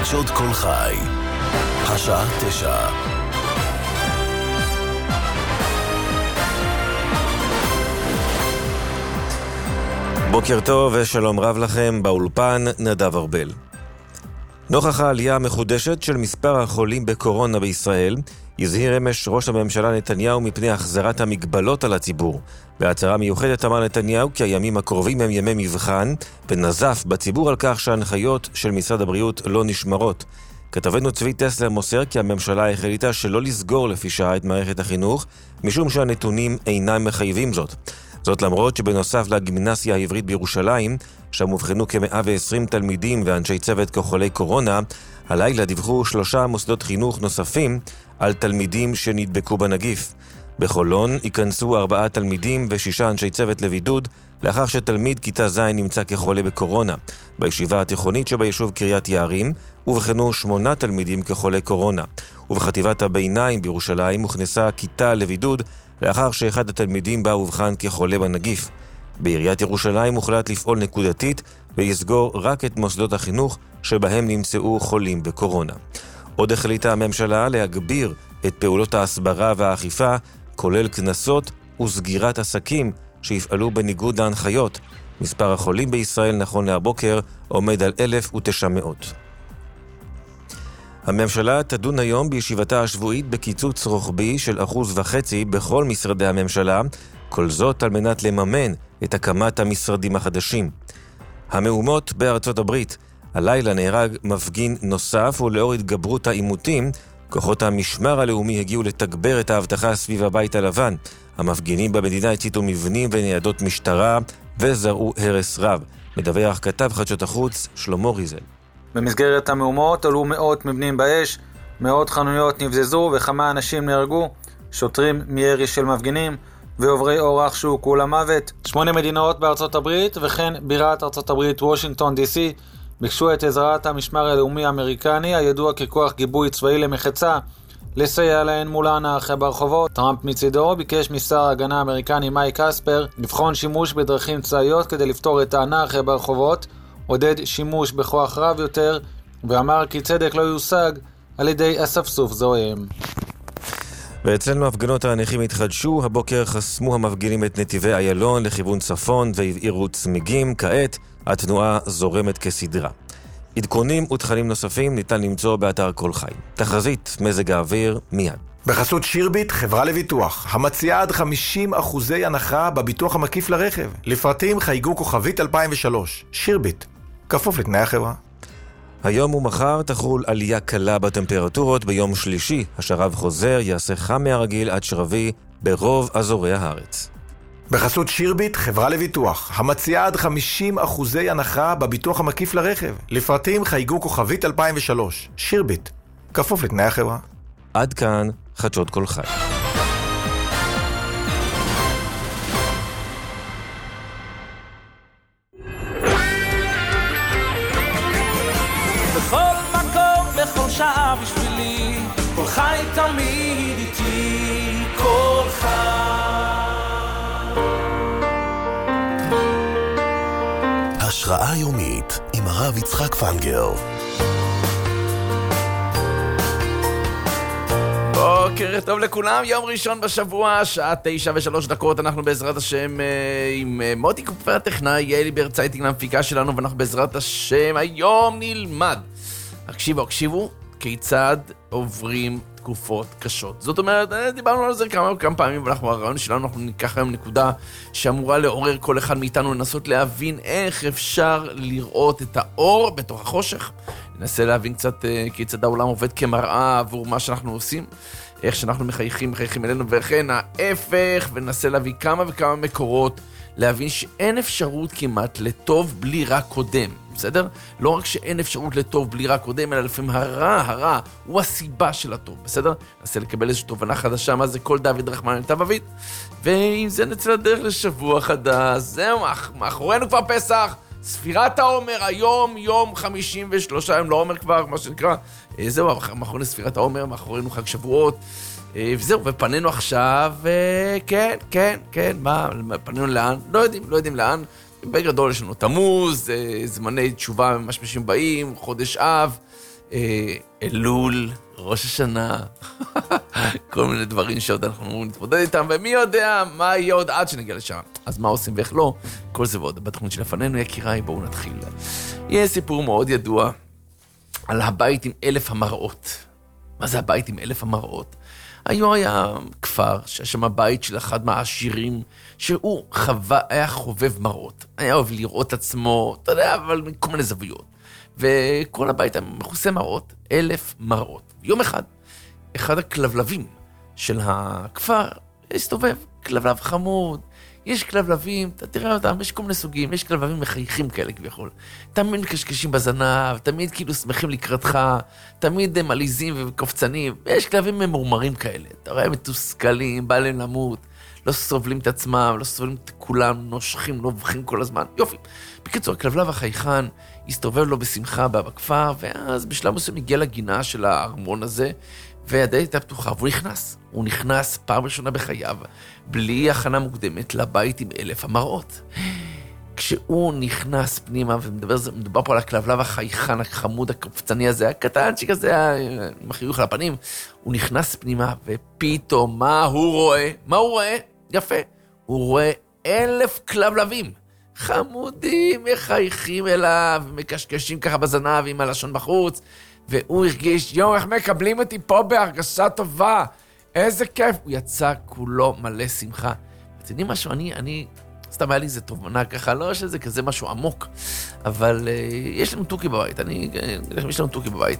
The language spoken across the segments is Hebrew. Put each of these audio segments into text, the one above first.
חדשות כל חי, השעה 9. בוקר טוב ושלום רב לכם, באולפן נדב ארבל. נוכח העלייה המחודשת של מספר החולים בקורונה בישראל, הזהיר אמש ראש הממשלה נתניהו מפני החזרת המגבלות על הציבור. בהצהרה מיוחדת אמר נתניהו כי הימים הקרובים הם ימי מבחן, ונזף בציבור על כך שההנחיות של משרד הבריאות לא נשמרות. כתבנו צבי טסלר מוסר כי הממשלה החליטה שלא לסגור לפי שעה את מערכת החינוך, משום שהנתונים אינם מחייבים זאת. זאת למרות שבנוסף לגימנסיה העברית בירושלים, שם הובחנו כ-120 תלמידים ואנשי צוות כחולי קורונה, הלילה דיווחו 3 מוסדות חינוך נוספים על תלמידים שנדבקו בנגיף. בחולון ייכנסו 4 תלמידים ו6 אנשי צוות לבידוד, לאחר שתלמיד כיתה ז' נמצא כחולה בקורונה. בישיבה התיכונית שביישוב קריית יערים, הובחנו 8 תלמידים כחולי קורונה. ובחטיבת הביניים בירושלים הוכנסה כיתה לבידוד, לאחר שאחד התלמידים בה הובחן כחולה בנגיף. בעיריית ירושלים הוחלט לפעול נקודתית ויסגור רק את מוסדות החינוך שבהם נמצאו חולים בקורונה. עוד החליטה הממשלה להגביר את פעולות ההסברה והאכיפה, כולל כנסות וסגירת עסקים שיפעלו בניגוד להנחיות. מספר החולים בישראל נכון להבוקר עומד על 1,900. הממשלה תדון היום בישיבתה השבועית בקיצוץ רוחבי של 1.5% בכל משרדי הממשלה, כל זאת על מנת לממן את הקמת המשרדים החדשים. המהומות בארצות הברית, הלילה נהרג מפגין נוסף ולאור התגברות העימותים, כוחות המשמר הלאומי הגיעו לתגבר את האבטחה סביב הבית הלבן. המפגינים במדינה הציתו מבנים וניידות משטרה וזרעו הרס רב. מדווח כתב חדשות החוץ שלמה ריזל. במסגרת המהומות עלו מאות מבנים באש, מאות חנויות נבזזו וכמה אנשים נהרגו, שוטרים מירי של מפגינים ועוברי אורח שוקו למוות. 8 מדינות בארצות הברית וכן בירת ארצות הברית וושינגטון DC ביקשו את עזרת המשמר הלאומי האמריקני, הידוע ככוח גיבוי צבאי למחצה, לסייע להן מול האנרכיה ברחובות. טראמפ מצידו ביקש משר ההגנה האמריקני מייק אספר לבחון שימוש בדרכים צבאיות כדי לפתור את האנרכיה ברחובות, עודד שימוש בכוח רב יותר, ואמר כי צדק לא יושג על ידי אספסוף זוהם. ואצלנו הפגנות הנכים התחדשו. הבוקר חסמו המפגינים את נתיבי איילון לכיוון צפון והבעירו צמיגים. כעת התנועה זורמת כסדרה. עדכונים ותכנים נוספים ניתן למצוא באתר כל חי. תחזית מזג האוויר מיד. בחסות שירביט, חברה לביטוח, המציעה עד 50% הנחה בביטוח המקיף לרכב. לפרטים חייגו כוכבית 2003. שירביט, כפוף לתנאי החברה. היום ומחר תחול עלייה קלה בטמפרטורות. ביום שלישי השרב חוזר, יעשה חם מהרגיל עד שרבי ברוב אזורי הארץ. בחסות שירביט, חברה לביטוח, המציעה עד 50% הנחה בביטוח המקיף לרכב. לפרטים חייגו כוכבית 2003. שירביט, כפוף לתנאי החברה. עד כאן חדשות כל חי. בכל מקום, בכל שעה בשבילי, כל חי תמיד איתי, כל חי. השראה יומית עם הרב יצחק פנגר. בוקר טוב לכולם, יום ראשון בשבוע, שעה 9:03, אנחנו בעזרת השם עם מוטי קופר הטכנאי, יאלי ברצייטינג למפיקה שלנו, ואנחנו בעזרת השם היום נלמד. הקשיבו, כיצד עוברים תקופות קשות. זאת אומרת, דיברנו על זה כמה פעמים, ואנחנו, הרעיון שלנו, אנחנו ניקח היום נקודה שאמורה לעורר כל אחד מאיתנו, לנסות להבין איך אפשר לראות את האור בתוך החושך. ננסה להבין קצת כיצד העולם עובד כמראה עבור מה שאנחנו עושים, איך שאנחנו מחייכים אלינו, וכן ההפך, וננסה להביא כמה וכמה מקורות, להבין שאין אפשרות כמעט לטוב בלי רע קודם, בסדר? לא רק שאין אפשרות לטוב בלי רע קודם, אלא לפעמים הרע הוא הסיבה של הטוב, בסדר? ננסה לקבל איזושהי תובנה חדשה, מה זה כל דוד רחמן אל תבבית, ועם זה נצא לדרך לשבוע חדש. זהו, מאחורינו כבר פסח, ספירת העומר, היום יום 53, היום לא עומר כבר, מה שנקרא, זהו, מאחורינו ספירת העומר, מאחורינו חג שבועות, וזהו, ופנינו עכשיו, כן, מה, פנינו לאן? לא יודעים לאן, בגדול יש לנו תמוז, זמני תשובה משמשים באים, חודש אב, אלול, ראש השנה, כל מיני דברים שעוד אנחנו אמורים להתמודד איתם, ומי יודע מה יהיה עוד עד שנגיע לשם. אז מה עושים ואיך לא? כל זה ועוד בתוכנית שלפנינו, יקיריי, בואו נתחיל. יהיה סיפור מאוד ידוע על הבית עם 1,000 המראות. מה זה הבית עם 1,000 המראות? היה כפר, שהיה שם הבית של אחד מהעשירים, שהוא היה חובב מראות. היה אוהב לראות עצמו, אתה יודע, אבל מכל מיני זוויות. וכל הבית היה מכוסה מראות, 1,000 מראות. יום אחד הכלבלבים של הכפר הסתובב, כלבלב חמוד. יש כלבלבים, אתה תראה אותם, יש כל מיני סוגים, יש כלבלבים מחייכים כאלה כביכול. תמיד מקשקשים בזנב, תמיד כאילו שמחים לקראתך, תמיד מליזים וקופצנים, ויש כלבים ממורמרים כאלה. אתה רואה מתוסכלים, בא להם למות, לא סובלים את עצמם, לא סובלים את כולם, נושכים, נובחים כל הזמן. יופי. בקיצור, הכלבלב החייכן הסתובב לו בשמחה בכפר, ואז בשלב מסוים הגיע לגינה של הארמון הזה, והדלת הייתה פתוחה, והוא נכנס פעם ראשונה בחייו, בלי הכנה מוקדמת לבית עם 1,000 המראות. כשהוא נכנס פנימה, ומדובר פה על הכלבלב החייכן, החמוד, הקופצני הזה, הקטנצ'יק הזה, עם החיוך על הפנים, הוא נכנס פנימה, ופתאום מה הוא רואה? מה הוא רואה? יפה. הוא רואה 1,000 כלבלבים. חמודים, מחייכים אליו, מקשקשים ככה בזנב עם הלשון בחוץ, והוא הרגיש, איך מקבלים אותי פה בהרגשה טובה, איזה כיף. הוא יצא כולו מלא שמחה. אתם יודעים משהו, אני סתם היה לי איזה תובנה ככה, לא שזה כזה משהו עמוק, אבל יש לנו תוכי בבית, יש לנו תוכי בבית,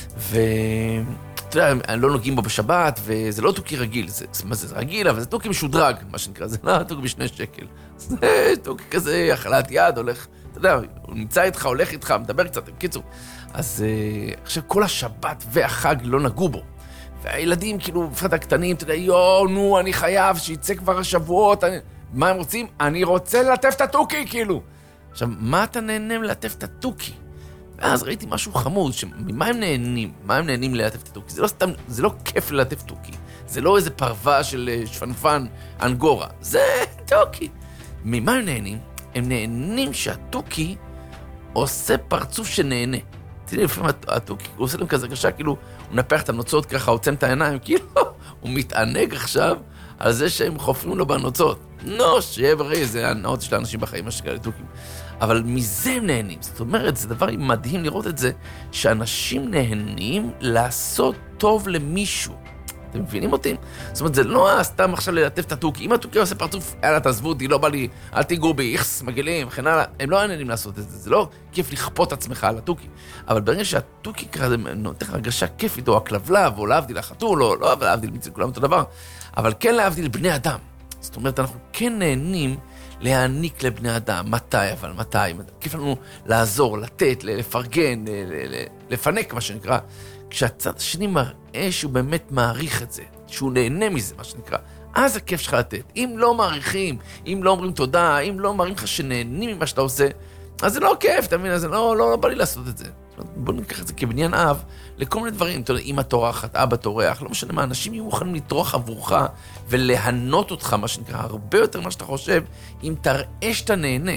ואתה יודע, לא נוגעים בו בשבת, וזה לא תוכי רגיל, זה רגיל, אבל זה תוכי משודרג, מה שנקרא, זה לא תוכי ב2 שקל. זה תוכי כזה, החלת יד, הולך, אתה יודע, הוא נמצא איתך, הולך איתך, מדבר קצת, בקיצור. אז עכשיו כל השבת והחג לא נגעו בו. והילדים, כאילו, בפרט הקטנים, אתה יודע, נו, אני חייב שיצא כבר השבועות. מה הם רוצים? אני רוצה ללטף את התוכי, כאילו. עכשיו, מה אתה נהנה ללטף את התוכי? ואז ראיתי משהו חמוד, ממה הם נהנים? מה הם נהנים ללטף את התוכי? זה לא סתם, זה לא כיף ללטף תוכי. זה לא איזה פרווה של שפנפן אנגורה. זה תוכי. ממה הם נהנים? הם נהנים שהתוכי עושה פרצוף שנהנה. תראי, לפעמים התוכי, הוא עושה להם כזה קשה, כאילו, הוא נפח את הנוצות ככה, עוצם את העיניים, כאילו, הוא מתענג עכשיו על זה שהם חופרים לו בנוצות. שיהיה בריא, זה הנאות של האנשים בחיים, מה שכאלה תוכים. אבל מזה הם נהנים. זאת אומרת, זה דבר מדהים לראות את זה, שאנשים נהנים לעשות טוב למישהו. אתם מבינים אותי? זאת אומרת, זה לא סתם עכשיו ללטף את התוכי. אם התוכי עושה פרצוף, יאללה, תעזבו אותי, לא בא לי, אל תיגעו בי, איכס, מגעילים, וכן הלאה. הם לא נהנים לעשות את זה. זה לא כיף לכפות עצמך על התוכי. אבל ברגע שהתוכי כזה נותן לך הרגשה כיפית, או הכלבלב, או להבדיל החתול, או לא להבדיל מצד כולם אותו דבר, אבל כן להבדיל בני אדם. זאת אומרת, אנחנו כן נהנים להעניק לבני אדם. מתי? כיף לנו לעזור, לתת, לפרגן, לפנק, מה שנקרא. כשהצד השני מראה שהוא באמת מעריך את זה, שהוא נהנה מזה, מה שנקרא, אז הכיף שלך לתת. אם לא מעריכים, אם לא אומרים תודה, אם לא מראים לך שנהנים ממה שאתה עושה, אז זה לא כיף, אתה מבין? אז לא בא לי לעשות את זה. בוא ניקח את זה כבניין אב, לכל מיני דברים. אתה יודע, אמא טורחת, אבא טורח, לא משנה מה, אנשים יהיו מוכנים לטרוח עבורך ולהנות אותך, מה שנקרא, הרבה יותר ממה שאתה חושב, אם תראה שאתה נהנה,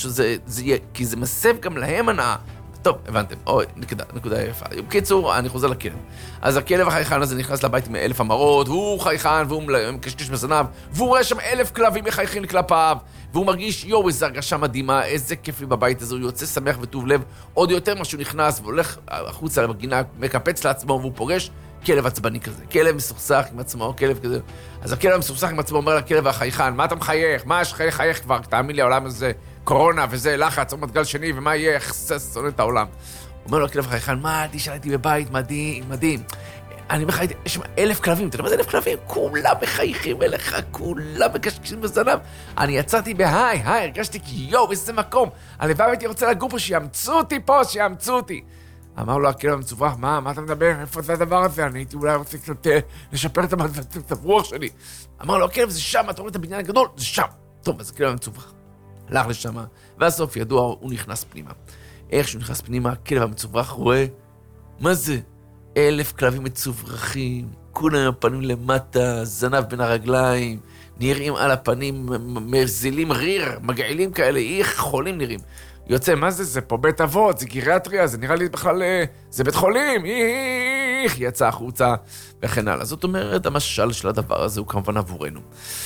כי זה מסב גם להם הנאה. טוב, הבנתם, נקודה יפה. בקיצור, אני חוזר לכלב. אז הכלב החייכן הזה נכנס לבית עם 1,000 המראות, והוא חייכן, והוא מקשקש בזנב, והוא רואה שם 1,000 כלבים מחייכים כלפיו, והוא מרגיש, איזו הרגשה מדהימה, איזה כיף לי בבית הזה, הוא יוצא שמח וטוב לב, עוד יותר מה שהוא נכנס, והולך החוצה בגינה, מקפץ לעצמו, והוא פוגש כלב עצבני כזה, כלב מסוכסך עם עצמו, כלב כזה. אז הכלב המסוכסך עם עצמו אומר לכלב החייכן, מה אתה מחייך? מה יש חייך כבר? תאמין לי, העולם הזה קורונה וזה, לחץ, עוד גל שני, ומה יהיה? איך שונא את העולם? אומר לו הכלב החייכן, מה, תשאלתי בבית, מדהים. אני מחייך, יש שם 1,000 כלבים, אתה יודע מה זה 1,000 כלבים? כולם מחייכים אליך, כולם מקשקשים בזנב. אני יצאתי בהיי, הרגשתי כי איזה מקום. הלוואי הייתי רוצה לגור פה, שיאמצו אותי. אמר לו הכלב המצוברח, מה אתה מדבר? איפה זה הדבר הזה? אני הייתי אולי רוצה קצת לשפר את הרוח שלי. אמר לו הכלב, זה שם, אתה רואה את הבניין הגדול? זה שם. טוב, אז הכלב המצוברח הלך לשם, והסוף ידוע, הוא נכנס פנימה. איך שהוא נכנס פנימה, הכלב המצוברח רואה, מה זה? 1,000 כלבים מצוברחים, כולם הפנים למטה, זנב בין הרגליים, נראים על הפנים, מרזילים ריר, מגעילים כאלה, איך חולים נראים. יוצא, מה זה? זה פה בית אבות, זה גיריאטריה, זה נראה לי בכלל, זה בית חולים, יצא החוצה, וכן הלאה. זאת אומרת, המשל של הדבר הזה הוא כמובן עבורנו.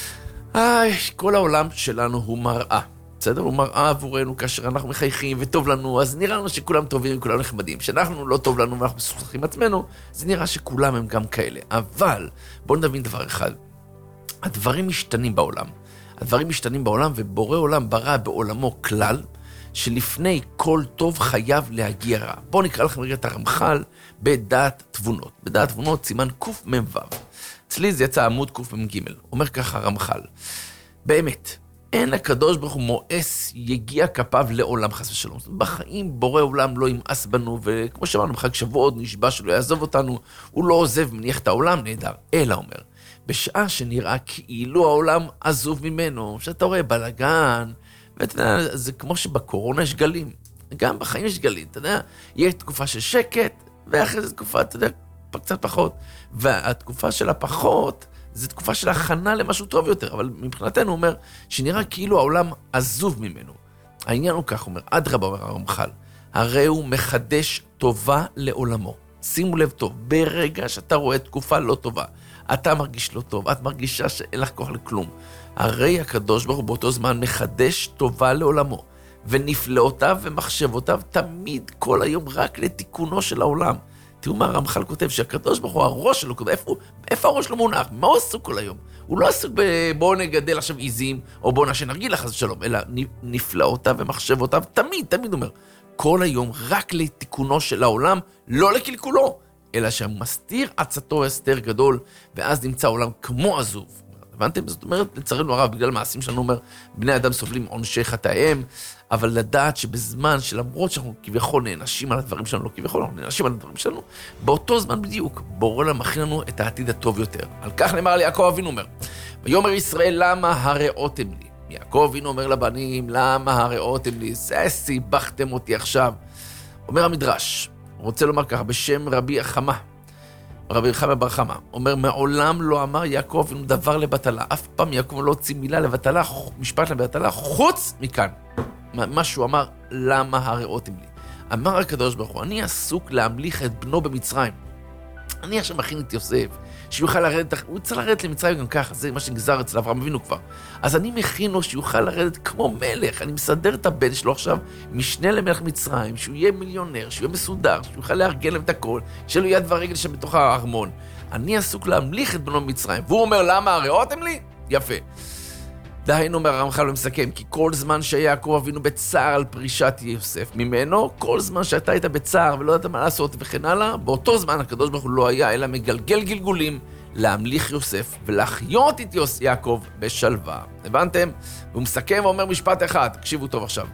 כל העולם שלנו הוא מראה. בסדר? הוא מראה עבורנו כאשר אנחנו מחייכים וטוב לנו, אז נראה לנו שכולם טובים וכולם נחמדים. כשאנחנו לא טוב לנו ואנחנו מסוכסכים עצמנו, זה נראה שכולם הם גם כאלה. אבל בואו נבין דבר אחד. הדברים משתנים בעולם. הדברים משתנים בעולם, ובורא עולם ברא בעולמו כלל, שלפני כל טוב חייב להגיע רע. בואו נקרא לכם רגע את הרמח"ל בדעת תבונות. בדעת תבונות סימן קמ"ו. אצלי זה יצא עמוד קמ"ג. אומר ככה הרמח"ל. באמת, אין הקדוש ברוך הוא מואס יגיע כפיו לעולם חס ושלום. בחיים בורא עולם לא ימאס בנו, וכמו שאמרנו בחג שבועות נשבע שלא יעזוב אותנו, הוא לא עוזב מניח את העולם, נהדר. אלא אומר, בשעה שנראה כאילו העולם עזוב ממנו, שאתה רואה בלגן, ואתה יודע, זה כמו שבקורונה יש גלים. גם בחיים יש גלים, אתה יודע, יש תקופה של שקט, ואחרי זה תקופה, אתה יודע, קצת פחות. והתקופה של הפחות, זה תקופה של הכנה למשהו טוב יותר, אבל מבחינתנו הוא אומר, שנראה כאילו העולם עזוב ממנו. העניין הוא כך, הוא אומר, אדרבה אומר הרמח"ל, הרי הוא מחדש טובה לעולמו. שימו לב טוב, ברגע שאתה רואה תקופה לא טובה, אתה מרגיש לא טוב, את מרגישה שאין לך כוח לכלום. הרי הקדוש ברוך הוא באותו זמן מחדש טובה לעולמו, ונפלאותיו ומחשבותיו תמיד כל היום רק לתיקונו של העולם. תראו מה הרמח"ל כותב, שהקדוש ברוך הוא הראש שלו, איפה הראש שלו מונח? מה הוא עסוק כל היום? הוא לא עסוק בואו נגדל עכשיו עיזים, או בואו נשן נרגילה חס ושלום, אלא נפלאותיו ומחשבותיו תמיד אומר, כל היום רק לתיקונו של העולם, לא לקלקולו, אלא שמסתיר עצתו הסתר גדול, ואז נמצא העולם כמו עזוב. הבנתם? זאת אומרת, לצערנו הרב, בגלל מעשים שלנו, אומר, בני אדם סובלים עונשי חטאיהם, אבל לדעת שבזמן שלמרות שאנחנו כביכול נענשים על הדברים שלנו, לא כביכול, אנחנו נענשים על הדברים שלנו, באותו זמן בדיוק, בורא לה מכין לנו את העתיד הטוב יותר. על כך נאמר לי, יעקב אבינו אומר, ויאמר ישראל, למה הראותם לי? יעקב אבינו אומר לבנים, למה הראותם לי? זה סיבכתם אותי עכשיו. אומר המדרש, רוצה לומר ככה, בשם רבי החמה, רבי חמה בר חמה, אומר, מעולם לא אמר יעקב אבינו דבר לבטלה. אף פעם יעקב לא הוציא מילה לבטלה, משפט לבטלה, חוץ מכאן. מה שהוא אמר, למה הראותם לי? אמר הקדוש ברוך הוא, אני עסוק להמליך את בנו במצרים. אני עכשיו מכין את יוסף, שיוכל לרדת, הוא צריך לרדת למצרים גם ככה, זה מה שנגזר אצל אברהם אבינו כבר. אז אני מכין לו שיוכל לרדת כמו מלך, אני מסדר את הבן שלו עכשיו, משנה למלך מצרים, שהוא יהיה מיליונר, שהוא יהיה מסודר, שהוא יוכל לארגן להם את הכל, שיהיה לו יד ורגל שם בתוך הארמון. אני עסוק להמליך את בנו במצרים, והוא אומר, למה הראותם לי? יפה. דהיינו אומר הרמח"ל ומסכם, כי כל זמן שיעקב אבינו בצער על פרישת יוסף ממנו, כל זמן שאתה היית בצער ולא יודעת מה לעשות וכן הלאה, באותו זמן הקדוש ברוך הוא לא היה, אלא מגלגל גלגולים להמליך יוסף ולהחיות את יעקב בשלווה. הבנתם? והוא מסכם ואומר משפט אחד, תקשיבו טוב עכשיו.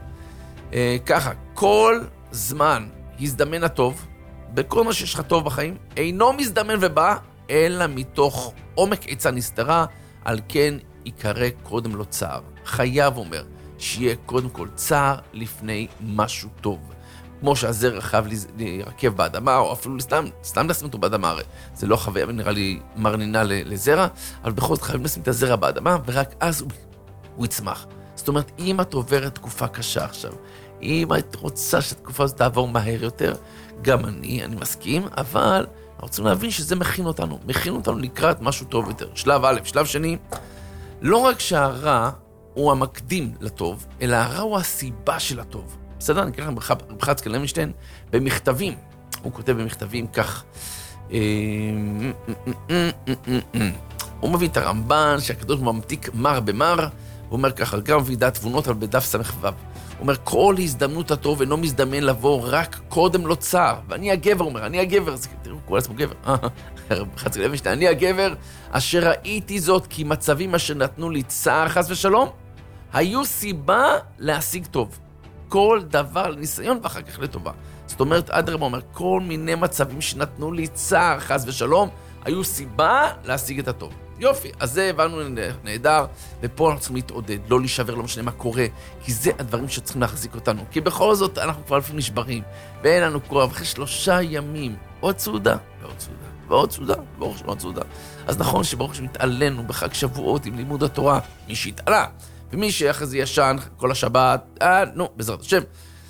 ככה, כל זמן הזדמן הטוב, בכל מה שיש לך טוב בחיים, אינו מזדמן ובא, אלא מתוך עומק עצה נסתרה, על כן יקרא קודם לו צער. חייב אומר שיהיה קודם כל צער לפני משהו טוב. כמו שהזרע חייב להירקב באדמה, או אפילו סתם לשים אותו באדמה, הרי זה לא חוויה ונראה לי מרנינה לזרע, אבל בכל זאת חייבים לשים את הזרע באדמה, ורק אז הוא יצמח. זאת אומרת, אם את עוברת תקופה קשה עכשיו, אם את רוצה שהתקופה הזאת תעבור מהר יותר, גם אני מסכים, אבל אנחנו רוצים להבין שזה מכין אותנו לקראת משהו טוב יותר. שלב א', שלב שני, לא רק שהרע הוא המקדים לטוב, אלא הרע הוא הסיבה של הטוב. בסדר, אני אקרא לכם רב חצקאל לוינשטיין, במכתבים, הוא כותב במכתבים כך, הוא מביא את הרמב"ן, שהקדוש ממתיק מר במר, הוא אומר ככה, גם ועידת תבונות, אבל בדף סמ"ו. הוא אומר, כל הזדמנות הטוב אינו מזדמן לבוא, רק קודם לא צער. ואני הגבר, אומר, אני הגבר, תראו, כל עצמו גבר, חצקאל לוינשטיין, אני הגבר, אשר ראיתי זאת, כי מצבים אשר נתנו לי צער, חס ושלום, היו סיבה להשיג טוב. כל דבר לניסיון ואחר כך לטובה. זאת אומרת, אדרבה אומר, כל מיני מצבים שנתנו לי צער, חס ושלום, היו סיבה להשיג את הטוב. יופי, אז זה הבנו נהדר, ופה אנחנו צריכים להתעודד, לא להישבר, לא משנה מה קורה, כי זה הדברים שצריכים להחזיק אותנו. כי בכל זאת אנחנו כבר לפעמים נשברים, ואין לנו כוח, אחרי 3 ימים, עוד סעודה, ועוד סעודה, ועוד סעודה, ועוד סעודה. אז נכון שברוך שמתעלנו בחג שבועות עם לימוד התורה, מי שהתעלה, ומי שאחרי זה ישן כל השבת, בעזרת השם,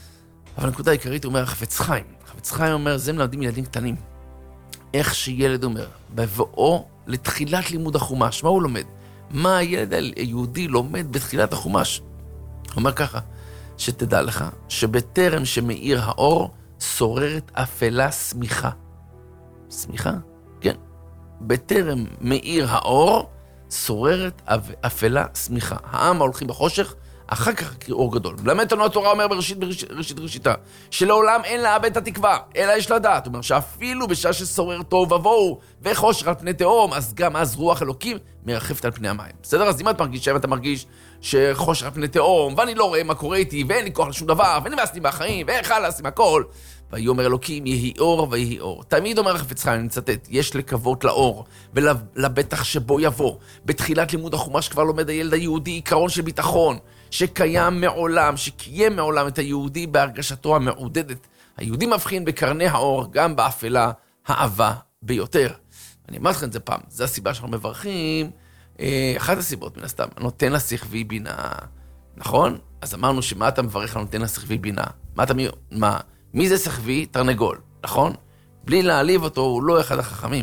אבל הנקודה העיקרית אומר החפץ חיים. החפץ חיים אומר, זה מלמדים ילדים קטנים. איך שילד אומר, בבואו לתחילת לימוד החומש, מה הוא לומד? מה הילד היהודי לומד בתחילת החומש? הוא אומר ככה, שתדע לך, שבטרם שמאיר האור, שוררת אפלה סמיכה. סמיכה? כן. בטרם מאיר האור, שוררת אפלה סמיכה. העם ההולכים בחושך, אחר כך אור גדול. מלמד לנו התורה אומר בראשיתה, שלעולם אין לאבד את התקווה, אלא יש לדעת. הוא אומר שאפילו בשעה ששורר טוב ובואו וחושך על פני תהום, אז גם אז רוח אלוקים מרחפת על פני המים. בסדר? אז אם אתה מרגיש שחושך על פני תהום, ואני לא רואה מה קורה איתי, ואין לי כוח לשום דבר, ונמאסתי מהחיים, וחלאס עם הכל, ויאמר אלוקים יהי אור ויהי אור. תמיד אומר החפץ חיים, אני מצטט, יש לקוות לאור ולבטח שבו יבוא. בתחילת לימוד החומש כבר לומד הילד היהודי עיקרון של ביטחון, שקיים מעולם, שקיים מעולם את היהודי בהרגשתו המעודדת. היהודי מבחין בקרני האור, גם באפלה העבה ביותר. אני אמרתי לכם את זה פעם, זו הסיבה שאנחנו מברכים, אחת הסיבות מן הסתם, נותן לשכבי בינה, נכון? אז אמרנו שמה אתה מברך נותן לשכבי בינה? מי זה שכבי? תרנגול, נכון? בלי להעליב אותו, הוא לא אחד החכמים.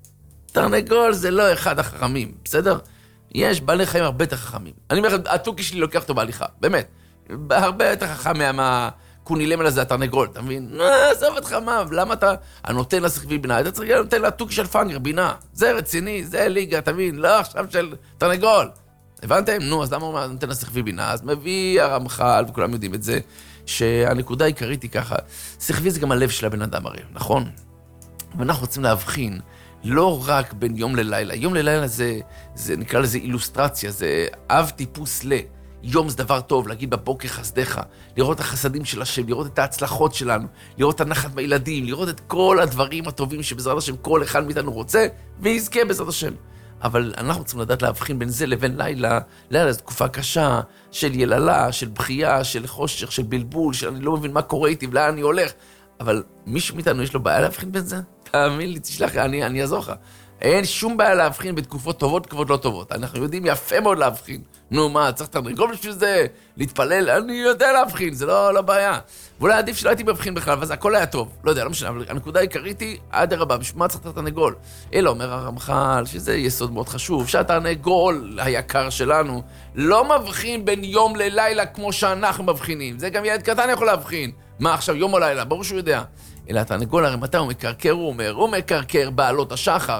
תרנגול זה לא אחד החכמים, בסדר? יש בעלי חיים הרבה יותר חכמים. אני אומר, התוכי שלי לוקח אותו בהליכה, באמת. הרבה יותר חכם מהקונילם הזה, התרנגול, אתה מבין? עזוב אותך מה, למה אתה נותן לשכבי בינה? אתה צריך לתת לתוכי של פאנגר בינה. זה רציני, זה ליגה, אתה מבין? לא עכשיו של תרנגול. הבנתם? נו, אז למה הוא נותן לשכבי בינה? אז מביא הרמח"ל, וכולם יודעים את זה, שהנקודה העיקרית היא ככה, שכבי זה גם הלב של הבן אדם הרי, נכון? ואנחנו רוצים להבחין, לא רק בין יום ללילה. יום ללילה זה נקרא לזה אילוסטרציה, זה אב טיפוס ל. יום זה דבר טוב, להגיד בבוקר חסדך, לראות את החסדים של השם, לראות את ההצלחות שלנו, לראות את הנחת בילדים, לראות את כל הדברים הטובים שבעזרת השם כל אחד מאיתנו רוצה, ויזכה בעזרת השם. אבל אנחנו צריכים לדעת להבחין בין זה לבין לילה. לילה זו תקופה קשה של יללה, של בחייה, של חושך, של בלבול, של אני לא מבין מה קורה איתי ולאן אני הולך. אבל מישהו מאיתנו יש לו בעיה להבחין בין זה? תאמין לי, תשלח, אני אעזור לך. אין שום בעיה להבחין בתקופות טובות, תקופות לא טובות. אנחנו יודעים יפה מאוד להבחין. נו מה, צריך תרנגול בשביל זה? להתפלל? אני יודע להבחין, זה לא בעיה. ואולי עדיף שלא הייתי מבחין בכלל, ואז הכל היה טוב. לא יודע, לא משנה, אבל הנקודה העיקרית היא, עד הרבה, בשביל מה צריך תרנגול? אלא אומר הרמח"ל, שזה יסוד מאוד חשוב, שהתרנגול היקר שלנו לא מבחין בין יום ללילה כמו שאנחנו מבחינים. זה גם ילד קטן יכול להבחין. מה עכשיו, יום או לילה? ברור שהוא יודע. אלא התרנגול הרי מתי הוא מקרקר, הוא מקרקר בעלות השחר,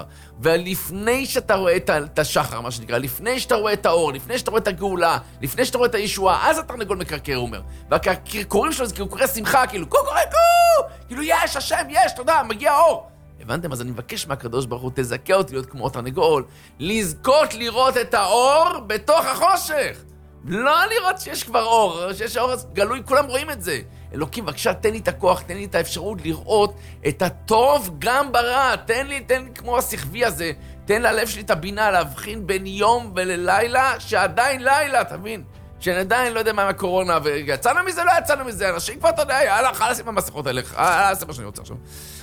ולפני שאתה רואה את השחר, מה שנקרא, לפני שאתה רואה את האור, לפני שאתה רואה את הגאולה, לפני שאתה רואה את הישועה, אז התרנגול מקרקר, הוא אומר. והקרקורים שלו זה כאילו קורא שמחה, כאילו קו, כאילו יש, השם, יש, תודה, מגיע האור. הבנתם? אז אני מבקש מהקדוש ברוך הוא, תזכה אותי להיות כמו תרנגול, לזכות לראות את האור בתוך החושך. לא לראות שיש כבר אור, שיש האור גלוי, כולם רואים את זה. אלוקים, בבקשה, תן לי את הכוח, תן לי את האפשרות לראות את הטוב גם ברע. תן לי כמו השכבי הזה, תן ללב שלי את הבינה להבחין בין יום וללילה, שעדיין לילה, תבין? שעדיין לא יודע מה הקורונה, ויצאנו מזה, לא יצאנו מזה, אנשים כבר, אתה יודע, יאללה, חלס עם המסכות האלה, חלס עם מה שאני רוצה עכשיו.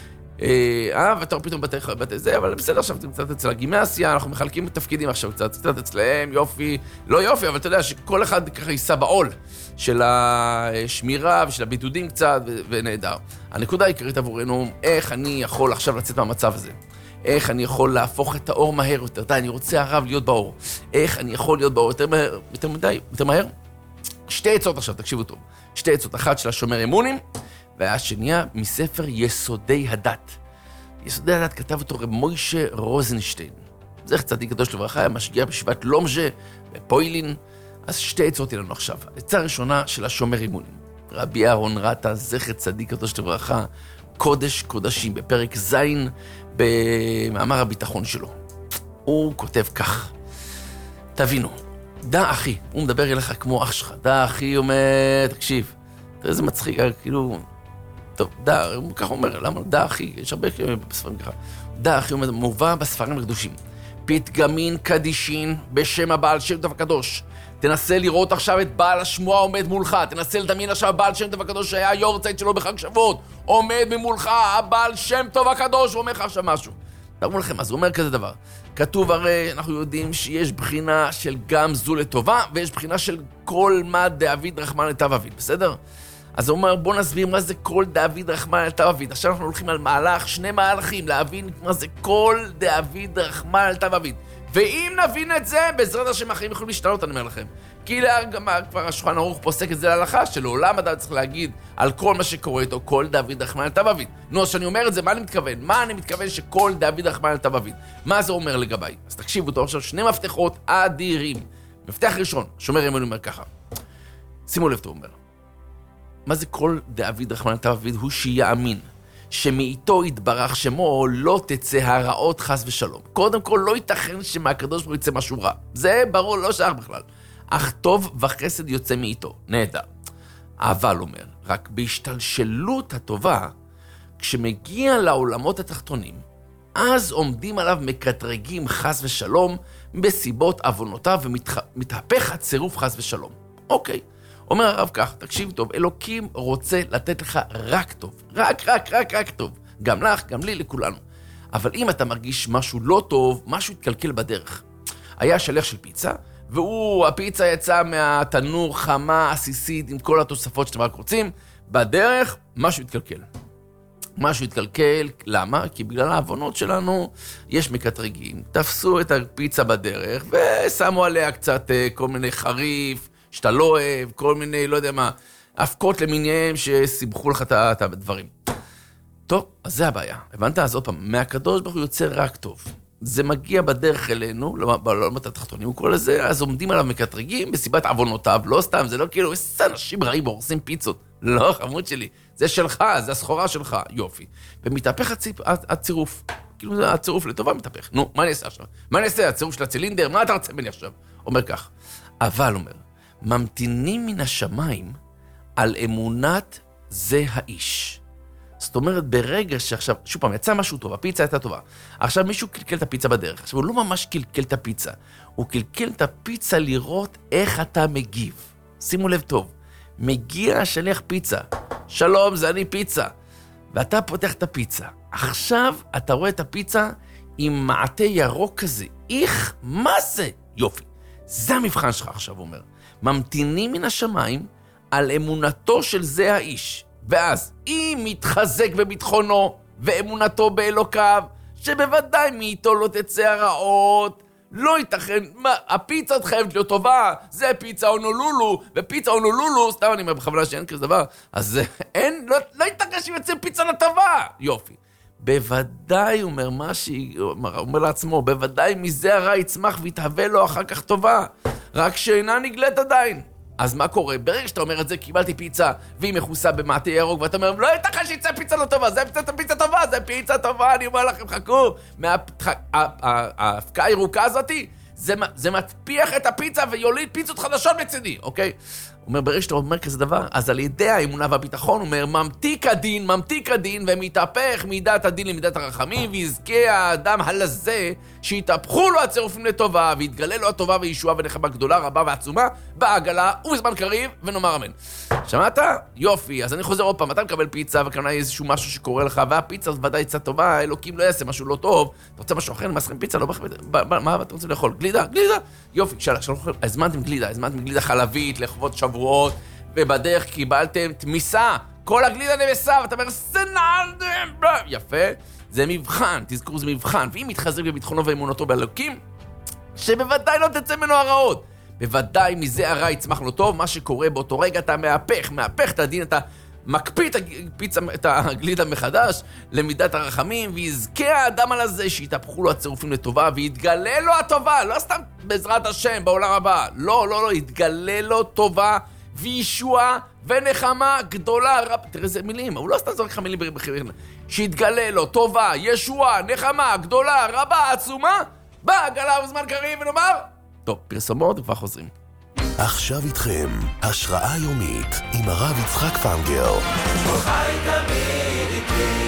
ואתה פתאום בתי זה, אבל בסדר, עכשיו קצת אצל הגימנסיה, אנחנו מחלקים תפקידים עכשיו קצת אצלהם, יופי, לא יופי, אבל אתה יודע שכל אחד ככה יישא בעול של השמירה ושל הבידודים קצת, ונהדר. הנקודה העיקרית עבורנו, איך אני יכול עכשיו לצאת מהמצב הזה? איך אני יכול להפוך את האור מהר יותר? די, אני רוצה הרב להיות באור. איך אני יכול להיות באור יותר מהר? שתי עצות עכשיו, תקשיבו טוב. שתי עצות, אחת של השומר אמונים, והשנייה מספר יסודי הדת. יסודי הדת כתב אותו רב מוישה רוזנשטיין. זכר צדיק קדוש לברכה, היה משגיח בישיבת לומז'ה בפוילין. אז שתי עצות לנו עכשיו. עצה ראשונה של השומר אמונים. רבי אהרון רטה, זכר צדיק קדוש לברכה, קודש קודשים, בפרק ז' במאמר הביטחון שלו. הוא כותב כך, תבינו, דע אחי, הוא מדבר אליך כמו אח שלך, דע אחי אומר, תקשיב, תראה איזה מצחיק, כאילו, טוב, דע, כך הוא אומר, למה? דע אחי, יש הרבה בספרים ככה, דע אחי, הוא מובא בספרים הקדושים, פתגמין קדישין בשם הבעל שם טוב הקדוש, תנסה לראות עכשיו את בעל השמועה עומד מולך, תנסה לדמיין עכשיו בעל שם טוב הקדוש שהיה יורצייט שלו בחג שבועות, עומד ממולך, הבעל שם טוב הקדוש, הוא אומר לך עכשיו משהו. תראו לכם, אז הוא אומר כזה דבר. כתוב הרי, אנחנו יודעים שיש בחינה של גם זו לטובה, ויש בחינה של כל מה דאביד רחמן לטב אביד, בסדר? אז הוא אומר, בוא נסביר מה זה כל דוד רחמן על תו אביד. עכשיו אנחנו הולכים על מהלך, 2 מהלכים, להבין מה זה כל דוד רחמן על תו אביד. ואם נבין את זה, בעזרת השם החיים יכולים להשתנות, אני אומר לכם. כי כבר השולחן ערוך פוסק את זה להלכה, שלעולם אדם צריך להגיד על כל מה שקורה איתו, כל דוד רחמן על תו אביד. נו, אז שאני אומר את זה, מה אני מתכוון? מה אני מתכוון שכל דוד רחמן על תו אביד? מה זה אומר לגביי? אז תקשיבו טוב, עכשיו 2 מפתחות אדירים. מפתח ראשון, שומר אמון אומר ככה. שימו לב, הוא אומר. מה זה כל דוד רחמן על תו אביד? הוא שיאמין. שמאיתו יתברך שמו לא תצא הרעות חס ושלום. קודם כל לא ייתכן שמהקדוש ברוך הוא יצא משהו רע. זה ברור, לא שייך בכלל. אך טוב וחסד יוצא מאיתו. נהדר. אבל אומר, רק בהשתלשלות הטובה, כשמגיע לעולמות התחתונים, אז עומדים עליו מקטרגים חס ושלום בסיבות עוונותיו ומתהפך הצירוף חס ושלום. אוקיי. אומר הרב כך, תקשיב טוב, אלוקים רוצה לתת לך רק טוב. רק טוב. גם לך, גם לי, לכולנו. אבל אם אתה מרגיש משהו לא טוב, משהו יתקלקל בדרך. היה שליח של פיצה, הפיצה יצאה מהתנור חמה, עסיסית, עם כל התוספות שאתם רק רוצים. בדרך, משהו יתקלקל. למה? כי בגלל העוונות שלנו, יש מקטרגים. תפסו את הפיצה בדרך, ושמו עליה קצת כל מיני חריף, שאתה לא אוהב, כל מיני, לא יודע מה, הפקות למיניהם שסיבכו לך את הדברים. טוב, אז זה הבעיה. הבנת? אז עוד פעם, מהקדוש ברוך הוא יוצא רק טוב. זה מגיע בדרך אלינו, בעולמות התחתונים, הוא קורא לזה, אז עומדים עליו מקטרגים בסיבת עוונותיו, לא סתם, זה לא כאילו, איזה אנשים רעים הורסים פיצות. לא, חמוד שלי, זה שלך, זה הסחורה שלך, יופי. ומתהפך הצירוף. כאילו, הצירוף לטובה מתהפך. נו, מה אני אעשה עכשיו? מה אני אעשה? הצירוף של הצילינדר? מה אתה רוצה ממני עכשיו? אומר כך. אבל, אומר, ממתינים מן השמיים על אמונת זה האיש. זאת אומרת, ברגע שעכשיו, שוב פעם, יצא משהו טוב, הפיצה הייתה טובה. עכשיו מישהו קלקל את הפיצה בדרך. עכשיו, הוא לא ממש קלקל את הפיצה. הוא קלקל את הפיצה לראות איך אתה מגיב. שימו לב טוב. מגיע השליח פיצה. שלום, זה אני פיצה. ואתה פותח את הפיצה. עכשיו אתה רואה את הפיצה עם מעטה ירוק כזה. איך? מה זה? יופי. זה המבחן שלך עכשיו, אומר. ממתינים מן השמיים על אמונתו של זה האיש. ואז, אם מתחזק בביטחונו ואמונתו באלוקיו, שבוודאי מאיתו לא תצא הרעות, לא ייתכן, הפיצה עוד חייבת להיות טובה, זה פיצה אונולולו, ופיצה אונולולו, סתם אני אומר בכוונה שאין כזה דבר, אז אין, לא ייתכן שיוצא פיצה לטובה. יופי. בוודאי, אומר לעצמו, בוודאי מזה הרע יצמח ויתהווה לו אחר כך טובה, רק שאינה נגלית עדיין. אז מה קורה? ברגע שאתה אומר את זה, קיבלתי פיצה, והיא מכוסה במעטה ירוק, ואתה אומר, לא ייתכן שיצא פיצה לא טובה, זה פיצה טובה, זה פיצה טובה, אני אומר לכם, חכו. ההפקה הירוקה הזאת, זה מטפיח את הפיצה ויוליד פיצות חדשות מצידי, אוקיי? הוא אומר, ברגע שאתה אומר כזה דבר, אז על ידי האמונה והביטחון, הוא אומר, ממתיק הדין, ומתהפך מידת הדין למידת הרחמים, ויזכה האדם הלזה, שיתהפכו לו הצירופים לטובה, ויתגלה לו הטובה וישועה ונחמה גדולה, רבה ועצומה, בעגלה ובזמן קריב, ונאמר אמן. שמעת? יופי, אז אני חוזר עוד פעם, אתה מקבל פיצה, וכנראה איזשהו משהו שקורה לך, והפיצה אז ודאי יצא טובה, אלוקים לא יעשה משהו לא טוב, אתה רוצה משהו אחר, מסכים פיצה, לא מה אתה רוצה לאכול? גלידה? יופי, הזמנתם גלידה חלבית, לכבוד שבועות, ובדרך קיבלתם תמיסה, כל הגלידה נמסה, ואתה אומר, סנלדם, יפה, זה מבחן, תזכרו, זה מבחן, ואם מתחזק בביטחונו ואמונתו באלוקים, שבוודאי לא תצא ממנו הרעות, בוודאי מזה הרע יצמח לו טוב, מה שקורה באותו רגע, אתה מהפך את הדין, אתה מקפיא את הגלידה מחדש למידת הרחמים, ויזכה האדם על הזה שיתהפכו לו הצירופים לטובה, ויתגלה לו הטובה, לא סתם בעזרת השם בעולם הבא, לא, יתגלה לו טובה וישועה ונחמה גדולה. תראה איזה מילים, הוא לא סתם זורק לך מילים בחירים, שיתגלה לו טובה, ישועה, נחמה גדולה, רבה, עצומה, בעגלה ובזמן קריב, ונאמר טוב, פרסומות וכבר חוזרים. עכשיו איתכם, השראה יומית עם הרב יצחק פנגר. חי תמיד איתי.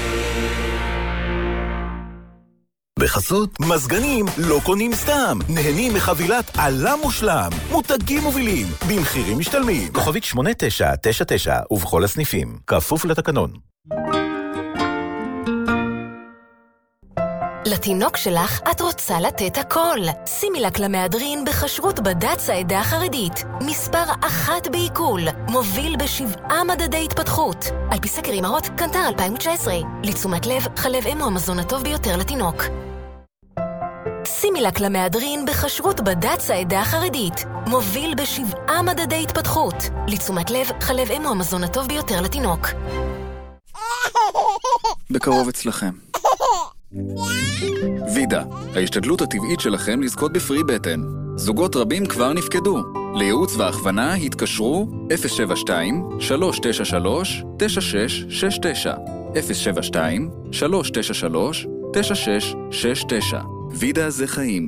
בחסות, מזגנים לא קונים סתם. נהנים מחבילת עלה מושלם. מותגים מובילים, במחירים משתלמים. כוכבית 8999 ובכל הסניפים. כפוף לתקנון. לתינוק שלך את רוצה לתת הכל. סימילק למהדרין בכשרות בד"ץ העדה החרדית. מספר 1 בעיכול. מוביל ב7 מדדי התפתחות. על פי סקר אמהות, קנטר 2019. לתשומת לב, חלב אם הוא המזון הטוב ביותר לתינוק. סימילק למהדרין בכשרות בד"ץ העדה החרדית. מוביל ב7 מדדי התפתחות. לתשומת לב, חלב אם הוא המזון הטוב ביותר לתינוק. בקרוב אצלכם. וידה, ההשתדלות הטבעית שלכם לזכות בפרי בטן. זוגות רבים כבר נפקדו. לייעוץ והכוונה התקשרו 072-393-9669 072-393-9669. וידה זה חיים.